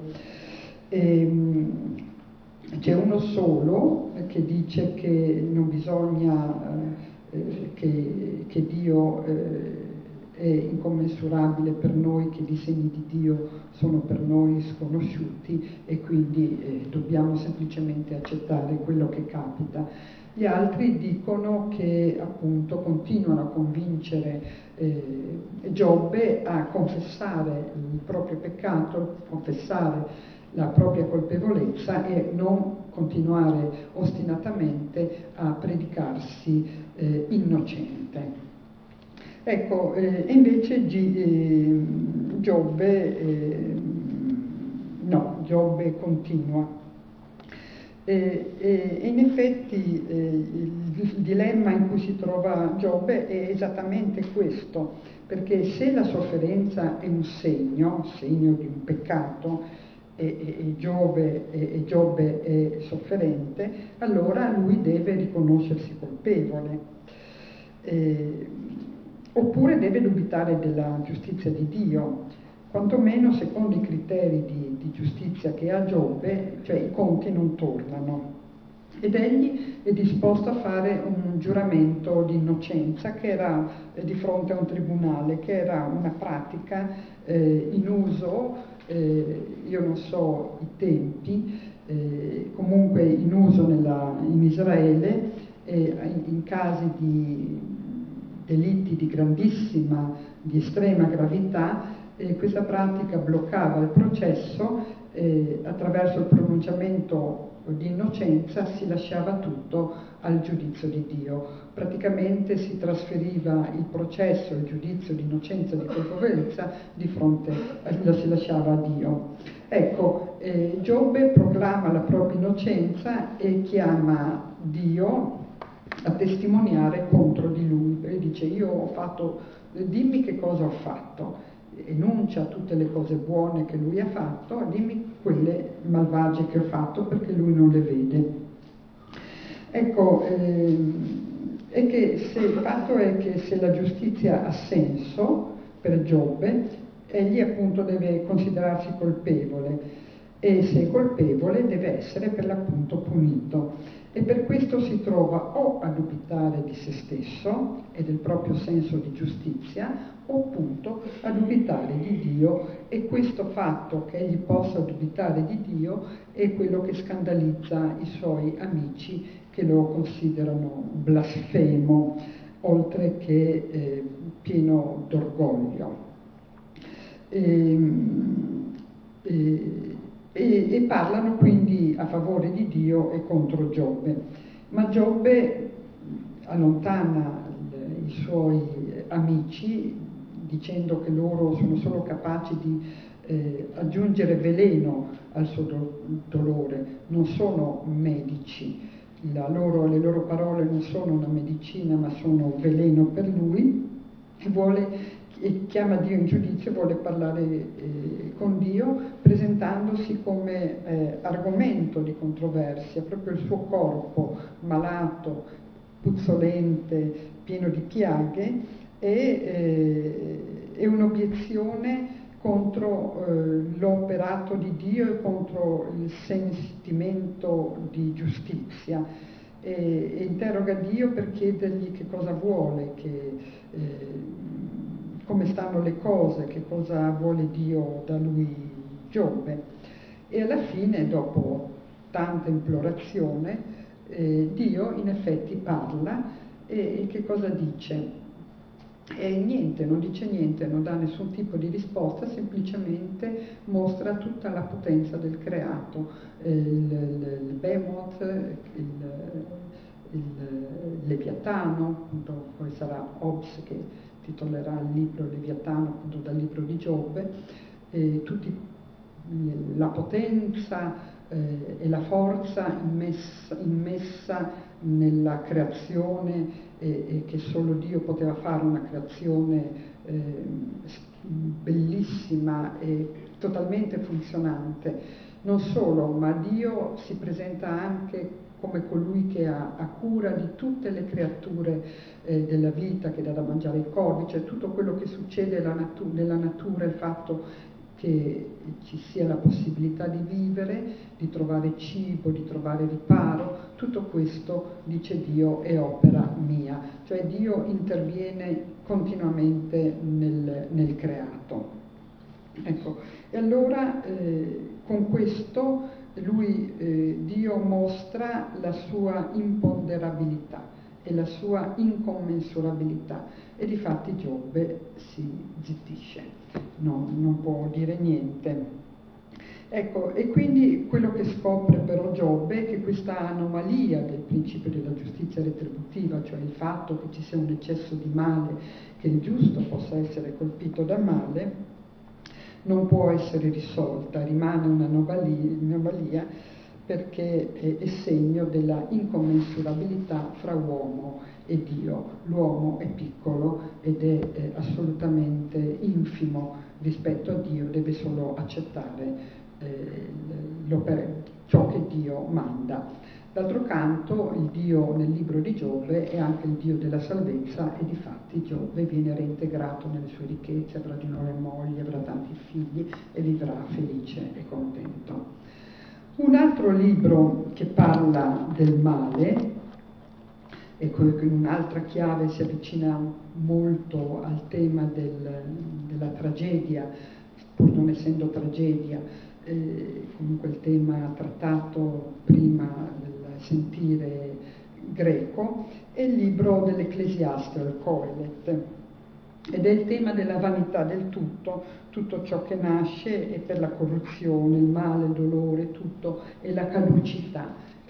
C'è uno solo che dice che non bisogna che Dio è incommensurabile per noi, che i disegni di Dio sono per noi sconosciuti e quindi dobbiamo semplicemente accettare quello che capita. Gli altri dicono che appunto continuano a convincere Giobbe a confessare il proprio peccato, confessare la propria colpevolezza e non continuare ostinatamente a predicarsi innocente. Ecco, invece Giobbe continua. E in effetti il dilemma in cui si trova Giobbe è esattamente questo, perché se la sofferenza è un segno di un peccato, e Giobbe è sofferente, allora lui deve riconoscersi colpevole, oppure deve dubitare della giustizia di Dio, quantomeno secondo i criteri di giustizia che ha Giobbe, cioè i conti non tornano. Ed egli è disposto a fare un giuramento di innocenza che era di fronte a un tribunale, che era una pratica in uso, io non so i tempi, comunque in uso in Israele, in casi di delitti di estrema gravità. Questa pratica bloccava il processo, attraverso il pronunciamento di innocenza si lasciava tutto al giudizio di Dio. Praticamente si trasferiva il processo, il giudizio di innocenza, di colpevolezza, lo si lasciava a Dio. Ecco, Giobbe proclama la propria innocenza e chiama Dio a testimoniare contro di lui, e dice: dimmi che cosa ho fatto, enuncia tutte le cose buone che lui ha fatto, dimmi quelle malvagie che ho fatto, perché lui non le vede. Ecco, il fatto è che se la giustizia ha senso per Giobbe, egli appunto deve considerarsi colpevole, e se è colpevole deve essere per l'appunto punito. E per questo si trova o a dubitare di se stesso e del proprio senso di giustizia, o appunto a dubitare di Dio, e questo fatto che egli possa dubitare di Dio è quello che scandalizza i suoi amici, che lo considerano blasfemo, oltre che pieno d'orgoglio. E parlano quindi a favore di Dio e contro Giobbe. Ma Giobbe allontana i suoi amici dicendo che loro sono solo capaci di aggiungere veleno al suo dolore, non sono medici, le loro parole non sono una medicina ma sono veleno per lui, e chiama Dio in giudizio, vuole parlare con Dio, presentandosi come argomento di controversia, proprio il suo corpo malato, puzzolente, pieno di piaghe, è un'obiezione contro l'operato di Dio e contro il sentimento di giustizia, e interroga Dio per chiedergli che cosa vuole, come stanno le cose, che cosa vuole Dio da lui, Giobbe. E alla fine, dopo tanta implorazione, Dio in effetti parla, e che cosa dice? E niente, non dice niente, non dà nessun tipo di risposta, semplicemente mostra tutta la potenza del creato, il Behemoth, il Leviatano, appunto, poi sarà Hobbes che titolerà il libro Leviatano, appunto dal libro di Giobbe, la potenza e la forza immessa nella creazione, che solo Dio poteva fare, una creazione bellissima e totalmente funzionante. Non solo, ma Dio si presenta anche come colui che ha cura di tutte le creature della vita, che dà da mangiare ai corvi, cioè tutto quello che succede nella natura, il fatto che ci sia la possibilità di vivere, di trovare cibo, di trovare riparo. Tutto questo, dice Dio, è opera mia, cioè Dio interviene continuamente nel creato. Ecco, e allora con questo Dio mostra la sua imponderabilità e la sua incommensurabilità, e difatti Giobbe si zittisce, non può dire niente. Ecco, e quindi quello che scopre però Giobbe è che questa anomalia del principio della giustizia retributiva, cioè il fatto che ci sia un eccesso di male, che il giusto possa essere colpito da male, non può essere risolta, rimane un'anomalia perché è segno della incommensurabilità fra uomo e Dio. L'uomo è piccolo ed è assolutamente infimo rispetto a Dio, deve solo accettare ciò che Dio manda. D'altro canto il Dio nel libro di Giobbe è anche il Dio della salvezza, e difatti Giobbe viene reintegrato nelle sue ricchezze, avrà di nuovo moglie, avrà tanti figli e vivrà felice e contento. Un altro libro che parla del male, e che in un'altra chiave si avvicina molto al tema della tragedia, pur non essendo tragedia, comunque il tema trattato prima del sentire greco, è il libro dell'Ecclesiaste, il Coelet, ed è il tema della vanità del tutto ciò che nasce è per la corruzione, il male, il dolore, tutto è la caducità.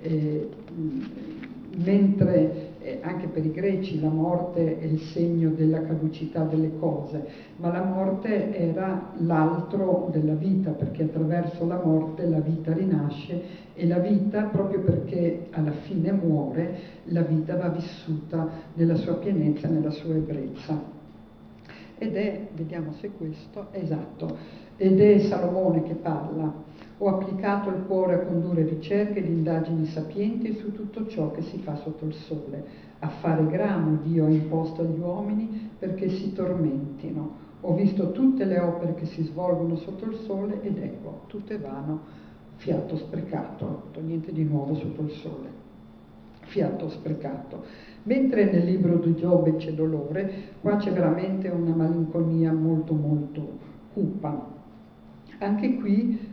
Mentre anche per i greci la morte è il segno della caducità delle cose, ma la morte era l'altro della vita, perché attraverso la morte la vita rinasce, e la vita, proprio perché alla fine muore, la vita va vissuta nella sua pienezza, nella sua ebbrezza. Ed è, vediamo se questo, esatto, ed è Salomone che parla: ho applicato il cuore a condurre ricerche ed indagini sapienti su tutto ciò che si fa sotto il sole. A fare grano Dio ha imposto agli uomini perché si tormentino. Ho visto tutte le opere che si svolgono sotto il sole ed ecco, tutte vano, fiato sprecato, niente di nuovo sotto il sole, fiato sprecato. Mentre nel libro di Giobbe c'è dolore, qua c'è veramente una malinconia molto molto cupa. Anche qui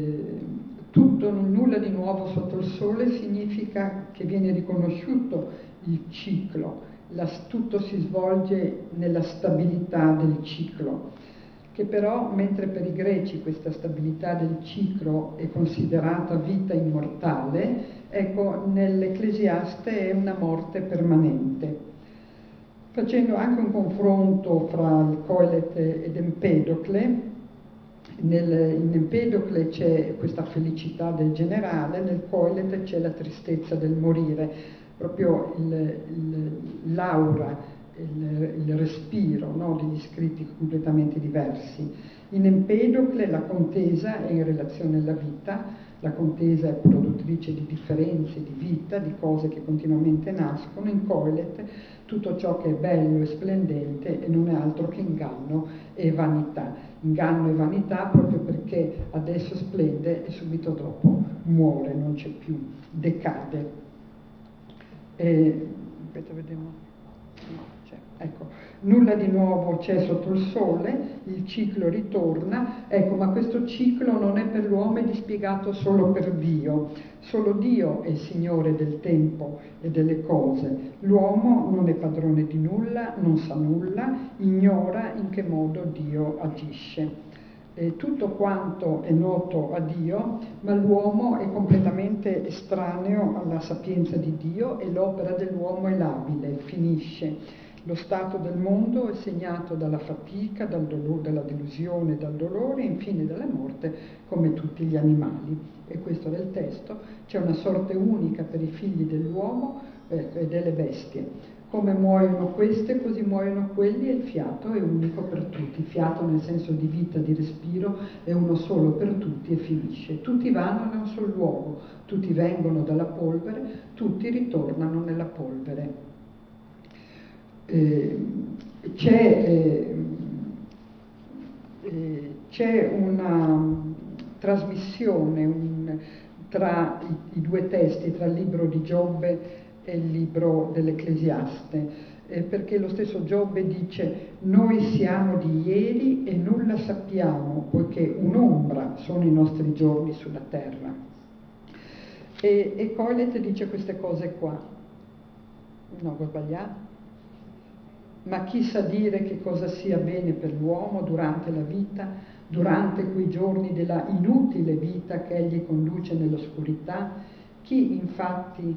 tutto, nulla di nuovo sotto il sole significa che viene riconosciuto il ciclo, tutto si svolge nella stabilità del ciclo, che però mentre per i greci questa stabilità del ciclo è considerata vita immortale, ecco, nell'Ecclesiaste è una morte permanente. Facendo anche un confronto fra il Coelet ed Empedocle, in Empedocle c'è questa felicità del generale, nel Coelet c'è la tristezza del morire, proprio l'aura, il respiro, no, degli scritti completamente diversi. In Empedocle la contesa è in relazione alla vita, la contesa è produttrice di differenze, di vita, di cose che continuamente nascono. In Coelet tutto ciò che è bello e splendente e non è altro che inganno e vanità. Inganno e vanità proprio perché adesso splende e subito dopo muore, non c'è più, decade. Aspetta, vediamo. Ecco, nulla di nuovo c'è sotto il sole, il ciclo ritorna, ecco, ma questo ciclo non è per l'uomo, è dispiegato solo per Dio. Solo Dio è il Signore del tempo e delle cose. L'uomo non è padrone di nulla, non sa nulla, ignora in che modo Dio agisce. Tutto quanto è noto a Dio, ma l'uomo è completamente estraneo alla sapienza di Dio e l'opera dell'uomo è labile, finisce. Lo stato del mondo è segnato dalla fatica, dal dolore, dalla delusione, dal dolore e infine dalla morte, come tutti gli animali. E questo nel testo. C'è una sorte unica per i figli dell'uomo e delle bestie. Come muoiono queste, così muoiono quelli, e il fiato è unico per tutti. Fiato nel senso di vita, di respiro, è uno solo per tutti e finisce. Tutti vanno in un solo luogo, tutti vengono dalla polvere, tutti ritornano nella polvere. C'è c'è una trasmissione tra i due testi, tra il libro di Giobbe e il libro dell'Ecclesiaste, perché lo stesso Giobbe dice: noi siamo di ieri e nulla sappiamo, poiché un'ombra sono i nostri giorni sulla terra. E Coelet dice queste cose qua. No, ho sbagliato? Ma chi sa dire che cosa sia bene per l'uomo durante la vita, durante quei giorni della inutile vita che egli conduce nell'oscurità? Chi infatti,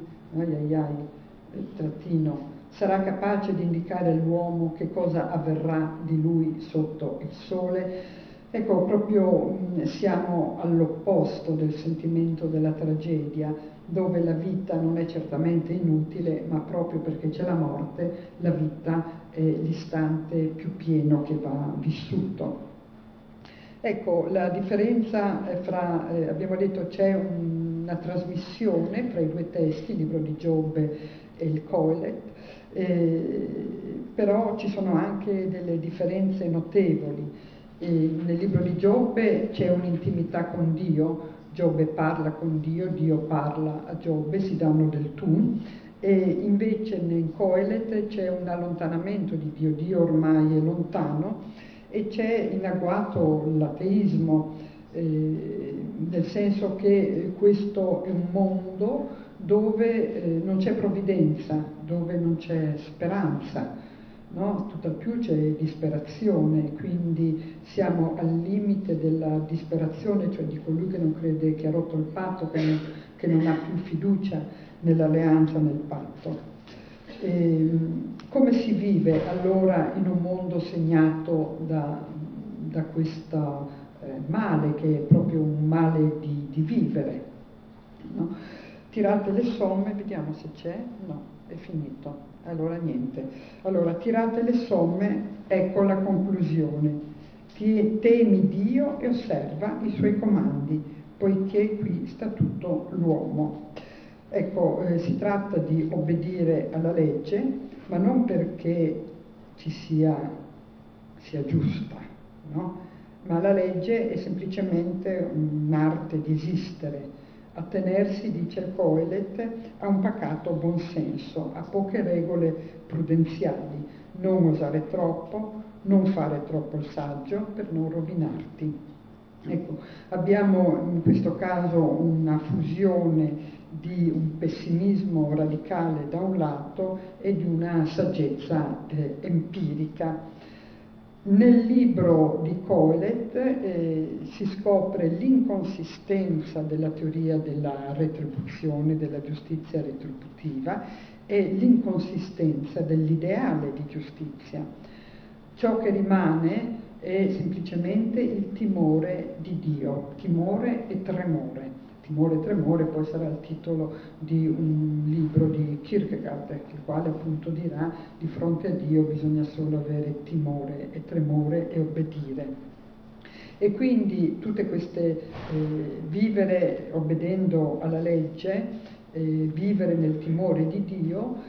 sarà capace di indicare all'uomo che cosa avverrà di lui sotto il sole? Ecco, proprio siamo all'opposto del sentimento della tragedia, dove la vita non è certamente inutile, ma proprio perché c'è la morte, la vita è l'istante più pieno che va vissuto. Ecco, la differenza fra, abbiamo detto, c'è una trasmissione fra i due testi, il libro di Giobbe e il Coelet, però ci sono anche delle differenze notevoli. Nel libro di Giobbe c'è un'intimità con Dio, Giobbe parla con Dio, Dio parla a Giobbe, si danno del tu, e invece nel Coelet c'è un allontanamento di Dio, Dio ormai è lontano, e c'è in agguato l'ateismo, nel senso che questo è un mondo dove non c'è provvidenza, dove non c'è speranza, no? Tutt'al più c'è disperazione, quindi siamo al limite della disperazione, cioè di colui che non crede, che ha rotto il patto, che non ha più fiducia nell'alleanza, nel patto. Come si vive allora in un mondo segnato da questo male, che è proprio un male di vivere? No? Tirate le somme, vediamo se c'è, no, è finito. Allora niente. Allora, tirate le somme, ecco la conclusione. Temi Dio e osserva i suoi comandi, poiché qui sta tutto l'uomo. Ecco, si tratta di obbedire alla legge, ma non perché sia giusta, no? Ma la legge è semplicemente un'arte di esistere. Attenersi, dice il Coelet, a un pacato buonsenso, a poche regole prudenziali, non osare troppo, non fare troppo il saggio per non rovinarti. Ecco, abbiamo in questo caso una fusione di un pessimismo radicale da un lato e di una saggezza empirica. Nel libro di Coelet si scopre l'inconsistenza della teoria della retribuzione, della giustizia retributiva, e l'inconsistenza dell'ideale di giustizia. Ciò che rimane è semplicemente il timore di Dio, timore e tremore. Timore e tremore poi sarà il titolo di un libro di Kierkegaard, il quale appunto dirà: di fronte a Dio bisogna solo avere timore e tremore e obbedire. E quindi tutte queste vivere obbedendo alla legge, vivere nel timore di Dio,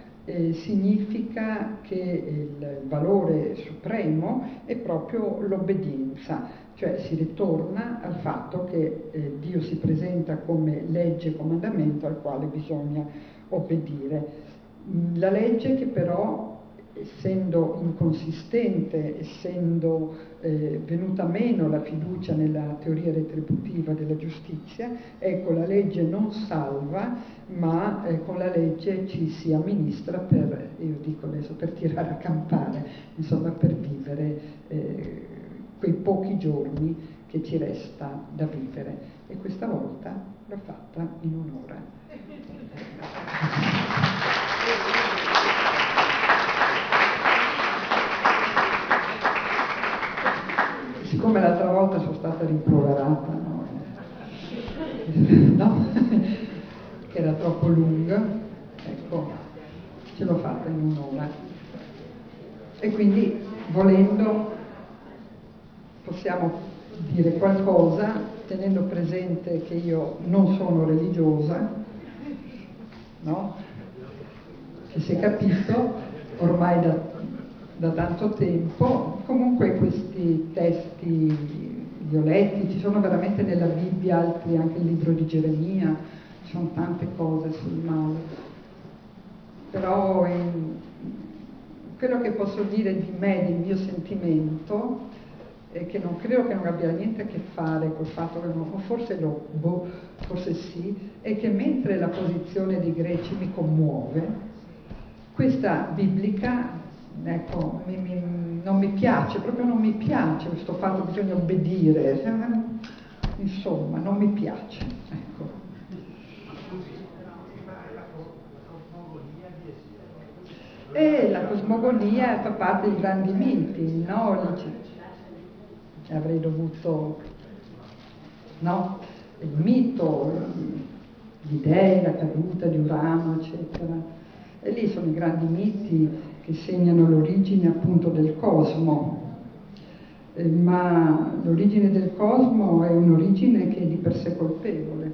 significa che il valore supremo è proprio l'obbedienza, cioè si ritorna al fatto che Dio si presenta come legge e comandamento al quale bisogna obbedire. La legge che però, essendo inconsistente, essendo venuta meno la fiducia nella teoria retributiva della giustizia, ecco, la legge non salva, ma con la legge ci si amministra per, io dico adesso, per tirare a campare, insomma per vivere quei pochi giorni che ci resta da vivere. E questa volta l'ho fatta in un'ora. Siccome l'altra volta sono stata rimproverata, no? No? Che era troppo lunga, ecco, ce l'ho fatta in un'ora. E quindi, volendo, possiamo dire qualcosa, tenendo presente che io non sono religiosa, no? Che si è capito ormai da tanto tempo. Comunque questi testi li ho letti, ci sono veramente nella Bibbia altri, anche il libro di Geremia, ci sono tante cose sul male. Però quello che posso dire di me, del mio sentimento, è che non credo che non abbia niente a che fare col fatto che non, forse sì, è che mentre la posizione dei greci mi commuove, questa biblica, ecco, non mi piace, proprio non mi piace questo fatto che bisogna obbedire, insomma, non mi piace, ecco. E la cosmogonia fa parte dei grandi miti, no? Avrei dovuto, no? Il mito, gli dei, la caduta di Urano, eccetera. E lì sono i grandi miti che segnano l'origine appunto del cosmo. Ma l'origine del cosmo è un'origine che è di per sé colpevole.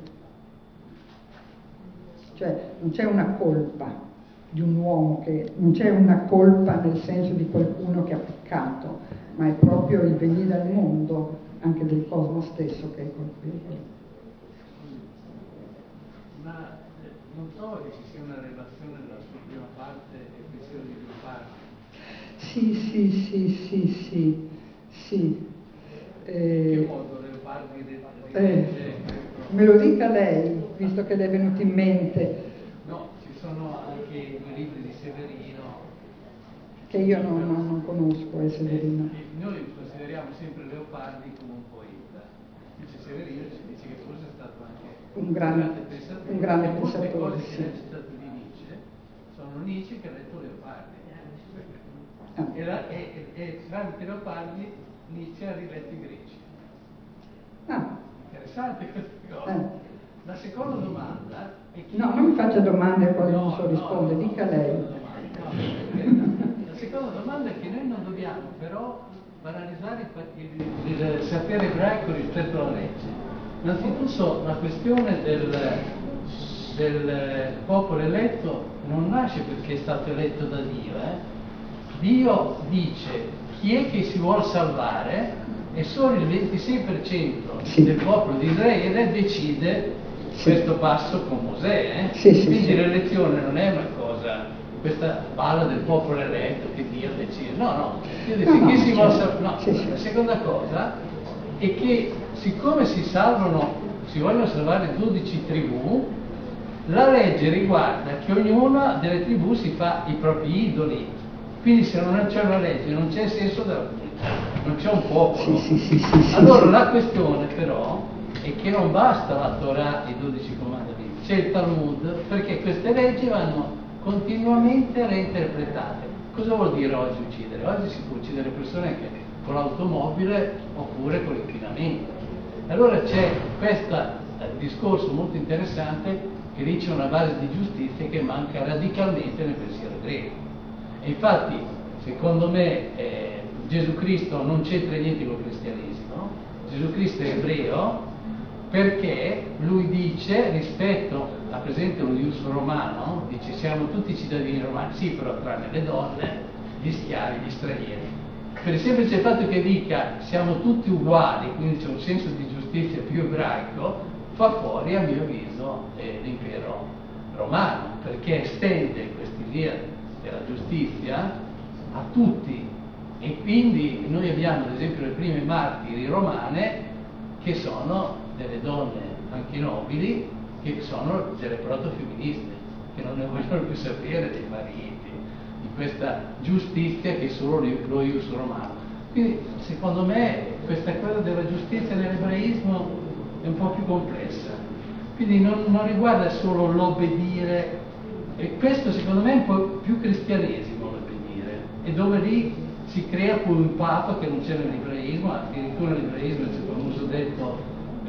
Cioè non c'è una colpa di un uomo, non c'è una colpa nel senso di qualcuno che ha peccato, ma è proprio il venire al mondo anche del cosmo stesso che è colpevole. Ma non trovo che ci sia una relazione tra la sua prima parte e il pensiero di due parti? Sì. In che modo Leopardi me lo dica lei, visto che le è venuto in mente. No, ci sono anche i libri di Severino che io non conosco, Severino. Noi consideriamo sempre Leopardi come un poeta, invece Severino ci dice che forse è stato anche un grande pensatore. Molte cose che lei ha citato di Nietzsche sono Nietzsche che ha letto Leopardi. E tramite Leopardi Nietzsche ha riletto i greci. Interessante questa cosa. La seconda domanda è che... No, non mi faccia domande a quali non so rispondere, dica lei. La seconda domanda è che noi non dobbiamo però banalizzare il sapere ebraico rispetto alla legge. Innanzitutto la questione del popolo eletto non nasce perché è stato eletto da Dio. Dio dice chi è che si vuol salvare e solo il 26% del popolo di Israele decide questo passo con Mosè. Quindi l'elezione non è una cosa, questa balla del popolo eletto che Dio decide. No, Dio dice chi si vuole salvare. No, la seconda cosa è che siccome si vogliono salvare 12 tribù, la legge riguarda che ognuna delle tribù si fa i propri idoli. Quindi se non c'è una legge non c'è il senso della comunità, non c'è un popolo. Allora la questione però è che non basta la Torah e i 12 comandamenti, c'è il Talmud, perché queste leggi vanno continuamente reinterpretate. Cosa vuol dire oggi uccidere? Oggi si può uccidere persone anche con l'automobile oppure con l'inquinamento. Allora c'è questo discorso molto interessante che dice una base di giustizia che manca radicalmente nel pensiero greco. E infatti, secondo me, Gesù Cristo non c'entra niente col cristianesimo. Gesù Cristo è ebreo perché lui dice, rispetto a per esempio lo ius romano, dice siamo tutti cittadini romani, sì, però tranne le donne, gli schiavi, gli stranieri. Per il semplice fatto che dica siamo tutti uguali, quindi c'è un senso di giustizia più ebraico, fa fuori, a mio avviso, l'impero romano, perché estende quest'idea della giustizia a tutti. E quindi noi abbiamo ad esempio le prime martiri romane che sono delle donne anche nobili, che sono delle protofemministe, che non ne vogliono più sapere dei mariti, di questa giustizia che è solo lo ius romano. Quindi secondo me questa cosa della giustizia nell'ebraismo è un po' più complessa, quindi non riguarda solo l'obbedire, e questo secondo me è un po' più cristianesimo l'obbedire, e dove lì si crea poi un papa che non c'è nell'ebraismo, addirittura nell'ebraismo c'è il famoso detto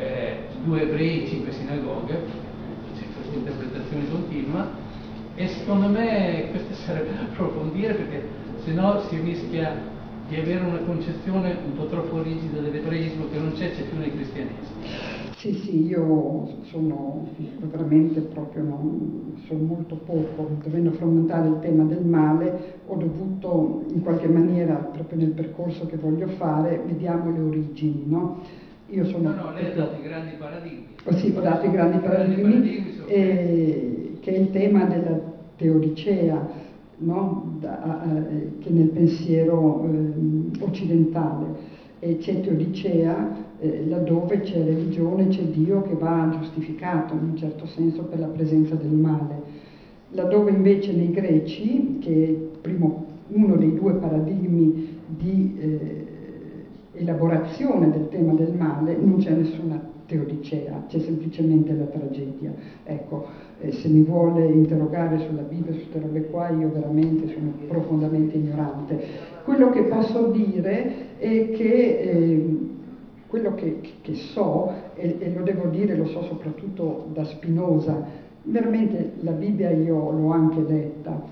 2 ebrei, 5 sinagoghe, c'è questa interpretazione continua, e secondo me questo sarebbe da approfondire, perché se no si rischia di avere una concezione un po' troppo rigida dell'ebraismo che non c'è più nel cristianesimo. Sì, io sono veramente proprio, sono molto poco, dovendo affrontare il tema del male, ho dovuto in qualche maniera, proprio nel percorso che voglio fare, vediamo le origini, no? Io sono... No, lei ha dato i grandi paradigmi. Sì, ho dato i grandi paradigmi, che è il tema della teodicea, no? Che nel pensiero occidentale. E c'è teodicea laddove c'è religione, c'è Dio che va giustificato in un certo senso per la presenza del male. Laddove invece nei greci, che è uno dei due paradigmi di elaborazione del tema del male, non c'è nessuna teodicea, c'è semplicemente la tragedia. Ecco, se mi vuole interrogare sulla Bibbia, su queste robe qua, io veramente sono profondamente ignorante. Quello che posso dire è che quello che so, e lo devo dire, lo so soprattutto da Spinoza, veramente la Bibbia io l'ho anche letta,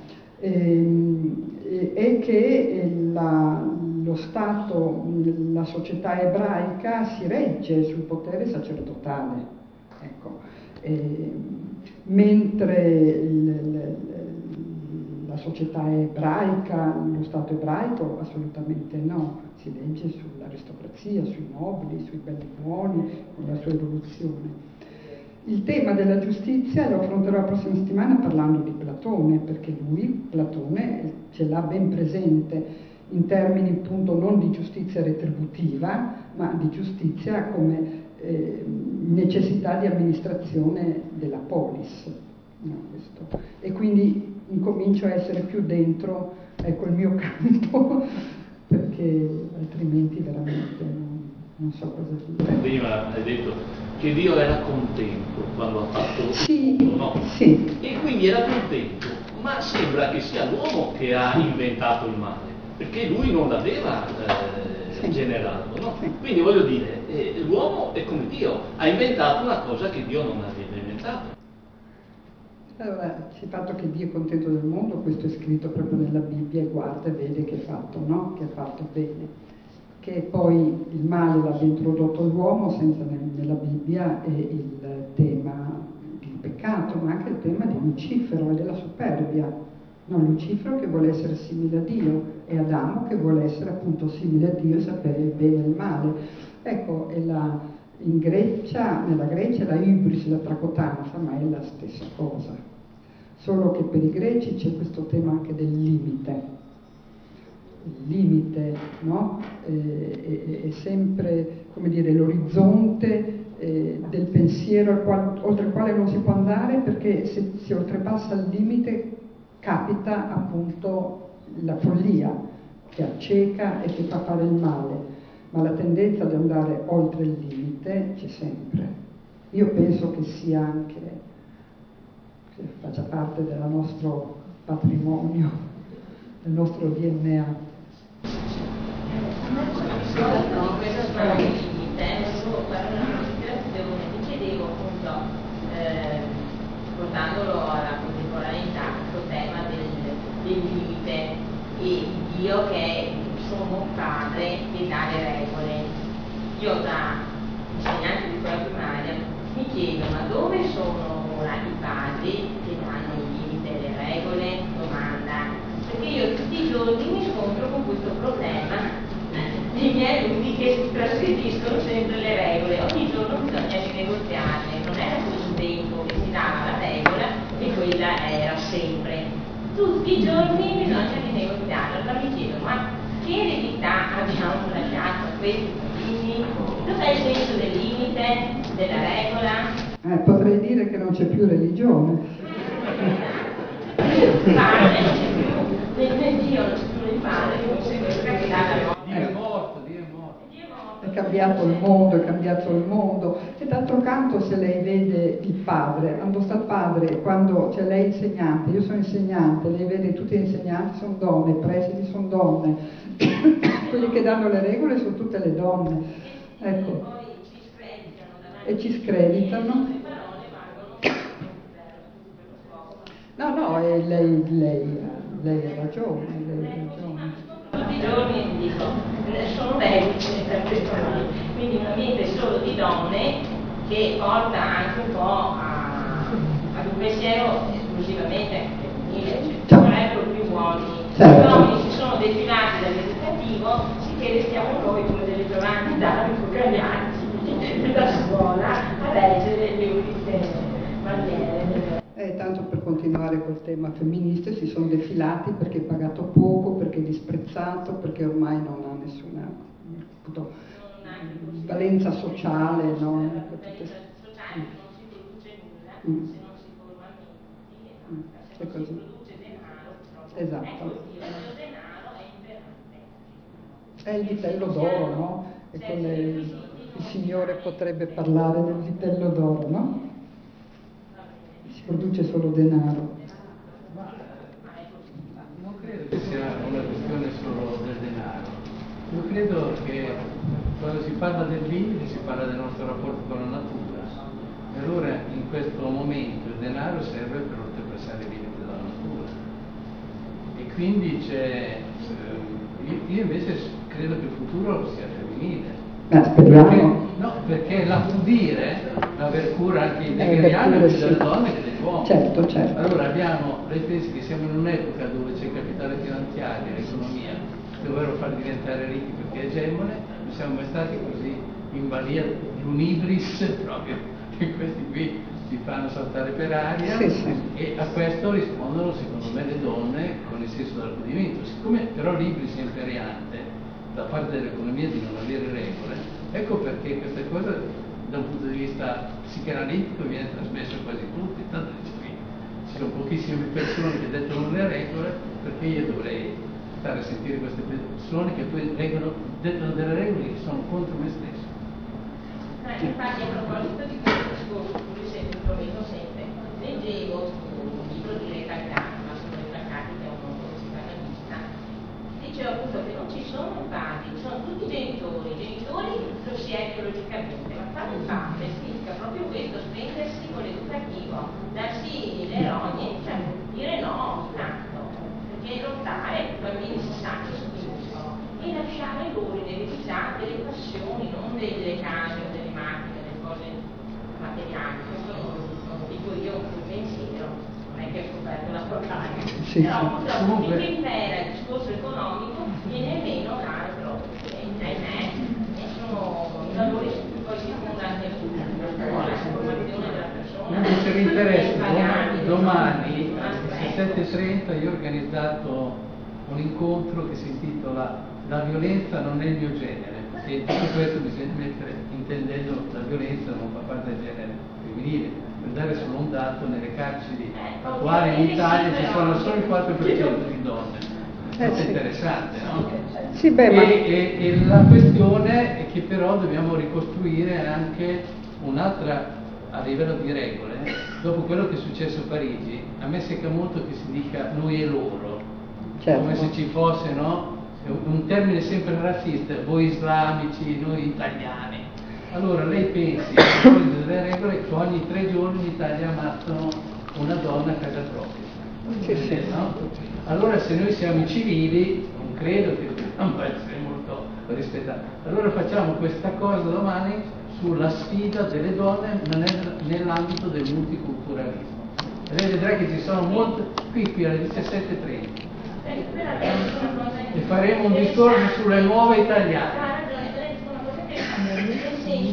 è che lo Stato, la società ebraica si regge sul potere sacerdotale, ecco. Mentre la società ebraica, lo Stato ebraico assolutamente no, si regge sull'aristocrazia, sui nobili, sui belli buoni, con la sua evoluzione. Il tema della giustizia lo affronterò la prossima settimana parlando di Platone, perché Platone, ce l'ha ben presente in termini appunto non di giustizia retributiva, ma di giustizia come necessità di amministrazione della polis. No, questo. E quindi incomincio a essere più dentro, ecco, il mio campo, perché altrimenti veramente non so cosa dire. Prima hai detto che Dio era contento quando ha fatto sì, il mondo, no? Sì. E quindi era contento, ma sembra che sia l'uomo che ha inventato il male, perché lui non l'aveva generato, no? Sì. Quindi voglio dire, l'uomo è come Dio, ha inventato una cosa che Dio non aveva inventato. Allora, il fatto che Dio è contento del mondo, questo è scritto proprio nella Bibbia, e guarda e vede che è fatto, no? Che è fatto bene. Che poi il male l'abbia introdotto l'uomo senza nella Bibbia è il tema del peccato, ma anche il tema di Lucifero e della superbia. No, Lucifero che vuole essere simile a Dio e Adamo che vuole essere appunto simile a Dio e sapere il bene e il male. Ecco, nella Grecia la ibris, la tracotanza, ma è la stessa cosa. Solo che per i greci c'è questo tema anche del limite. Il limite, no? È sempre, come dire, l'orizzonte del pensiero oltre il quale non si può andare, perché se si oltrepassa il limite capita appunto la follia che acceca e che fa fare il male, ma la tendenza ad andare oltre il limite c'è sempre. Io penso che sia anche, che faccia parte del nostro patrimonio, del nostro DNA. Mi chiedevo appunto, portandolo alla contemporaneità, questo tema del limite e Dio che è il sommo padre che dà le regole. Io da insegnante di scuola primaria mi chiedo, ma dove sono ora i padri che danno il limite e le regole? Domanda. Perché io tutti i giorni mi scontro con questo problema. I miei alunni che trasgrediscono sempre le regole, ogni giorno bisogna rinegoziarle, non era come un tempo che si dava la regola e quella era sempre. Tutti i giorni bisogna rinegoziarla. Allora mi chiedo, ma che eredità abbiamo lasciato a questi bambini? Dov'è il senso del limite, della regola? Potrei dire che non c'è più religione. Il padre non c'è più, nel Dio non c'è più il padre, di conseguenza che dà la Dio è morto, Dio è morto. È cambiato il mondo, è cambiato il mondo. E d'altro canto, se lei vede il padre, quando sta il padre, quando cioè lei è insegnante, io sono insegnante, lei vede tutti gli insegnanti sono donne, i presidi sono donne, quelli che danno le regole sono tutte le donne. Ecco. E ci screditano. No, e lei ha ragione, Tutti i giorni dico, sono vertice per questo mondo, quindi un ambiente solo di donne che porta anche un po' ad un pensiero esclusivamente femminile, cioè ci vorrebbero più uomini. Certo. Gli uomini si sono defilati dall'educativo, sicché restiamo noi come delle giovanni d'arco cagliati. da scuola a leggere le uniche maniere. Tanto per continuare col tema femminista, si sono defilati perché è pagato poco, perché è disprezzato, perché ormai non ha nessuna appunto, valenza sociale, no? Valenza sociale, non si produce nulla se non si forma menti, se non si produce denaro, esatto. È così, il denaro è imperante. È il vitello d'oro, no? E il Signore potrebbe parlare del vitello d'oro, no? Si produce solo denaro. Ma non credo che sia una questione solo del denaro. Io credo che quando si parla del limite si parla del nostro rapporto con la natura. E allora in questo momento il denaro serve per oltrepassare i limiti della natura. E quindi io invece credo che il futuro sia femminile. Speriamo. Perché l'accudire, l'aver cura anche dei guerriani delle donne che degli uomini. Certo, certo. Allora lei pensi che siamo in un'epoca dove c'è il capitale finanziario, l'economia, dovrebbero far diventare ricchi perché è egemone, non siamo mai stati così in balia di un ibris proprio, che questi qui ci fanno saltare per aria, sì. E a questo rispondono secondo me le donne con il senso dell'accudimento. Siccome però l'ibris è imperiante da parte dell'economia di non avere regole, ecco perché questa cosa da un punto di vista psicanalitico viene trasmesso a quasi tutti, tanto dicevi, ci sono pochissime persone che dettano le regole, perché io dovrei stare a sentire queste persone che poi dettano delle regole che sono contro me stesso. Infatti a proposito di questo discorso, lo vedo sempre, leggevo un libro di Rita Garma, sono Rita Garma che è un psicanalista, diceva appunto che non ci sono i padri, sono tutti genitori, lo si è biologicamente, ma fare il padre significa proprio questo, spendersi con l'educativo, darsi le rogne, cioè dire no, tanto, perché lottare, i bambini si sanno, si spingono, e lasciare loro in eredità delle passioni, non delle case o delle macchine, delle cose materiali. Questo non lo dico io col pensiero, non è che ho scoperto la propaganda. Però purtroppo finché impera il discorso economico viene meno l'altro, ahimè, e sono i valori su cui poi si fonda anche la formazione della persona. Se vi interessa, domani alle 7:30 io ho organizzato un incontro che si intitola La violenza non è il mio genere, e tutto questo bisogna mettere intendendo la violenza non fa parte del genere femminile. Per dare solo un dato, nelle carceri attuali in Italia ci sono solo il 4% di donne. Questo è interessante, no? Sì, e la questione è che però dobbiamo ricostruire anche un'altra, a livello di regole, dopo quello che è successo a Parigi, a me secca molto che si dica noi e loro, come se ci fosse, no? Un termine sempre razzista, voi islamici, noi italiani. Allora lei pensi, a proposito delle regole, che ogni 3 giorni in Italia ammazzano una donna a casa propria. No? Allora se noi siamo i civili, non credo che dobbiamo essere molto rispettati. Allora facciamo questa cosa domani sulla sfida delle donne nell'ambito del multiculturalismo. E lei vedrà che ci sono molte, qui alle 17:30. E faremo un discorso sulle nuove italiane. Nel senso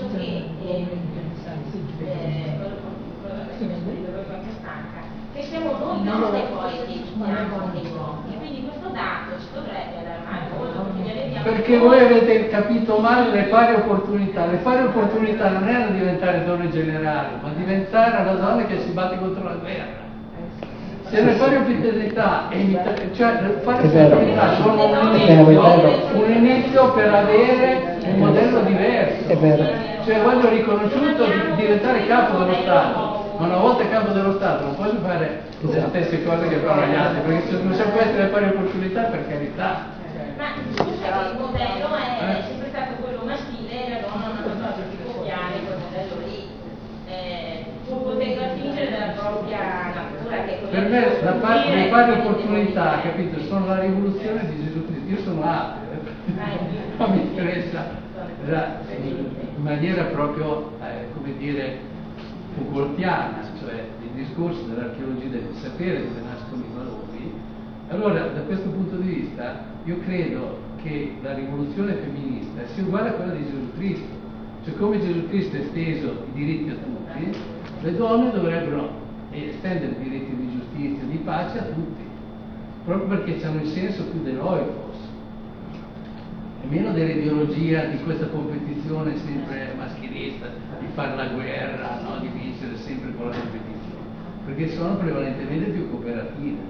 che siamo noi donne poi che studiamo anche gli uomini, quindi questo dato ci dovrebbe allarmare molto. Perché voi avete capito male le pari opportunità. Le pari opportunità non erano diventare donne generali, ma diventare la donna che si batte contro la guerra. Se le pari opportunità, cioè le pari opportunità sono un inizio per avere un modello diverso. Cioè voglio riconosciuto di diventare capo dello Stato, ma una volta capo dello Stato non posso fare le stesse cose che fanno gli altri, perché se non si può essere le pari opportunità, per carità. Ma scusa, il modello è sempre stato quello maschile e la donna non ha fatto di copiare quel modello lì, pur potendo attingere dalla propria natura, che è per me le pari opportunità, capito, sono la rivoluzione di Gesù Cristo. Io sono ateo, non mi interessa in maniera proprio, come dire, Foucaultiana, cioè il discorso dell'archeologia del sapere dove nascono i valori. Allora, da questo punto di vista, io credo che la rivoluzione femminista sia uguale a quella di Gesù Cristo, siccome Gesù Cristo ha esteso i diritti a tutti, le donne dovrebbero estendere i diritti di giustizia, di pace a tutti, proprio perché hanno il senso più dell'oikos, e meno dell'ideologia di questa competizione sempre maschilista, di fare la guerra, no? Di vincere sempre con la competizione, perché sono prevalentemente più cooperative.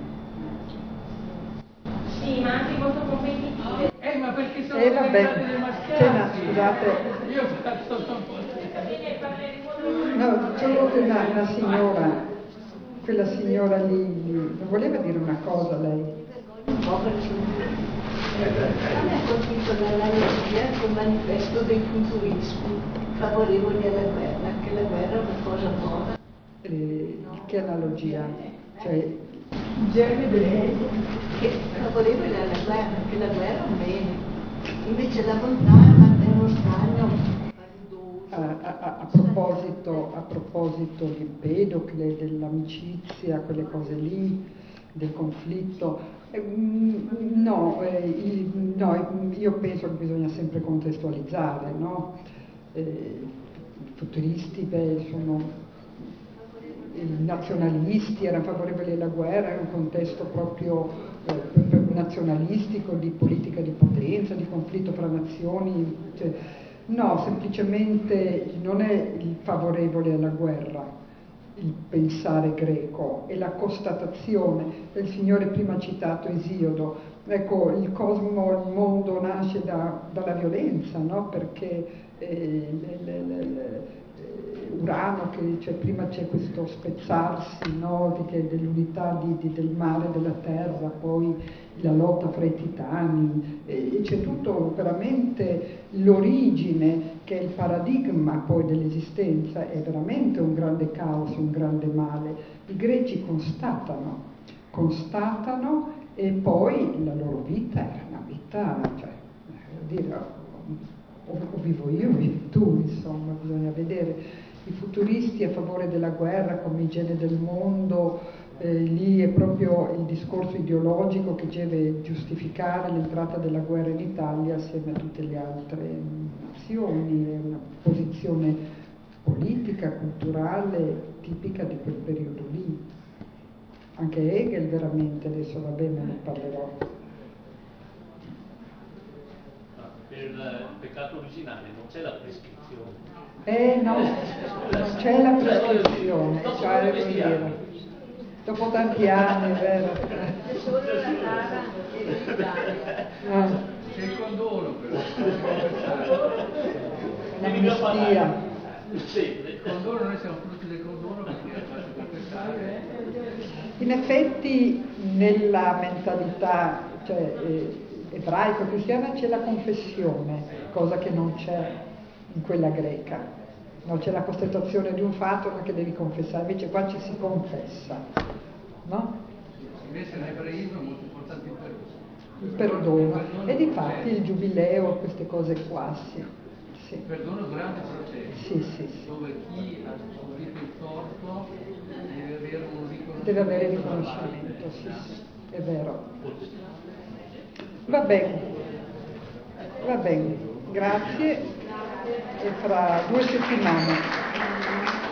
Sì, ma anche molto competitive. Ma perché sono diventate delle maschiate? Scusate. Io ho fatto un po' No, solo che una signora, quella signora lì, non voleva dire una cosa lei? Un po' perché a me ha colpito dall'analogia col manifesto dei futuristi favorevoli alla guerra, che la guerra è una cosa buona. Che analogia? Cioè, che favorevole alla guerra, che la guerra è un bene. Invece la montagna è uno stagno a proposito di Empedocle, dell'amicizia, quelle cose lì, del conflitto, no, io penso che bisogna sempre contestualizzare, no? I futuristi, sono i nazionalisti, erano favorevoli alla guerra, era un contesto proprio nazionalistico, di politica di potenza, di conflitto fra nazioni, cioè, no, semplicemente non è il favorevole alla guerra il pensare greco, è la constatazione. Il Signore prima ha citato Esiodo, ecco, il cosmo, il mondo nasce dalla violenza, no? Perché Urano, cioè, prima c'è questo spezzarsi, no? Dell'unità del mare e della terra, poi la lotta fra i titani, e c'è tutto veramente l'origine, che è il paradigma poi dell'esistenza, è veramente un grande caos, un grande male. I greci constatano e poi la loro vita era una vita, cioè, dire, o vivo io o vivi tu, insomma, bisogna vedere. I futuristi a favore della guerra come igiene del mondo, lì è proprio il discorso ideologico che deve giustificare l'entrata della guerra in Italia assieme a tutte le altre nazioni, è una posizione politica, culturale tipica di quel periodo lì. Anche Hegel veramente, adesso va bene, ne parlerò. Per il peccato originale non c'è la prescrizione. No, non c'è la prescrizione, cioè, devo dire. Dopo tanti anni, è vero. C'è solo la tara e l'Italia. C'è il condono però. L'amnistia. Il condono, noi siamo frutti del condono perché è fatto per pensare. In effetti nella mentalità, cioè, ebraico-cristiana c'è la confessione, cosa che non c'è in quella greca. No, c'è la constatazione di un fatto che devi confessare, invece qua ci si confessa, no? Invece l'ebraismo è molto importante il perdono. E difatti il giubileo, queste cose qua, sì. Il perdono durante il processo, sì. dove chi ha subito il torto deve avere un riconoscimento. Deve avere riconoscimento, sì, è vero. Va bene, grazie. E fra 2 settimane.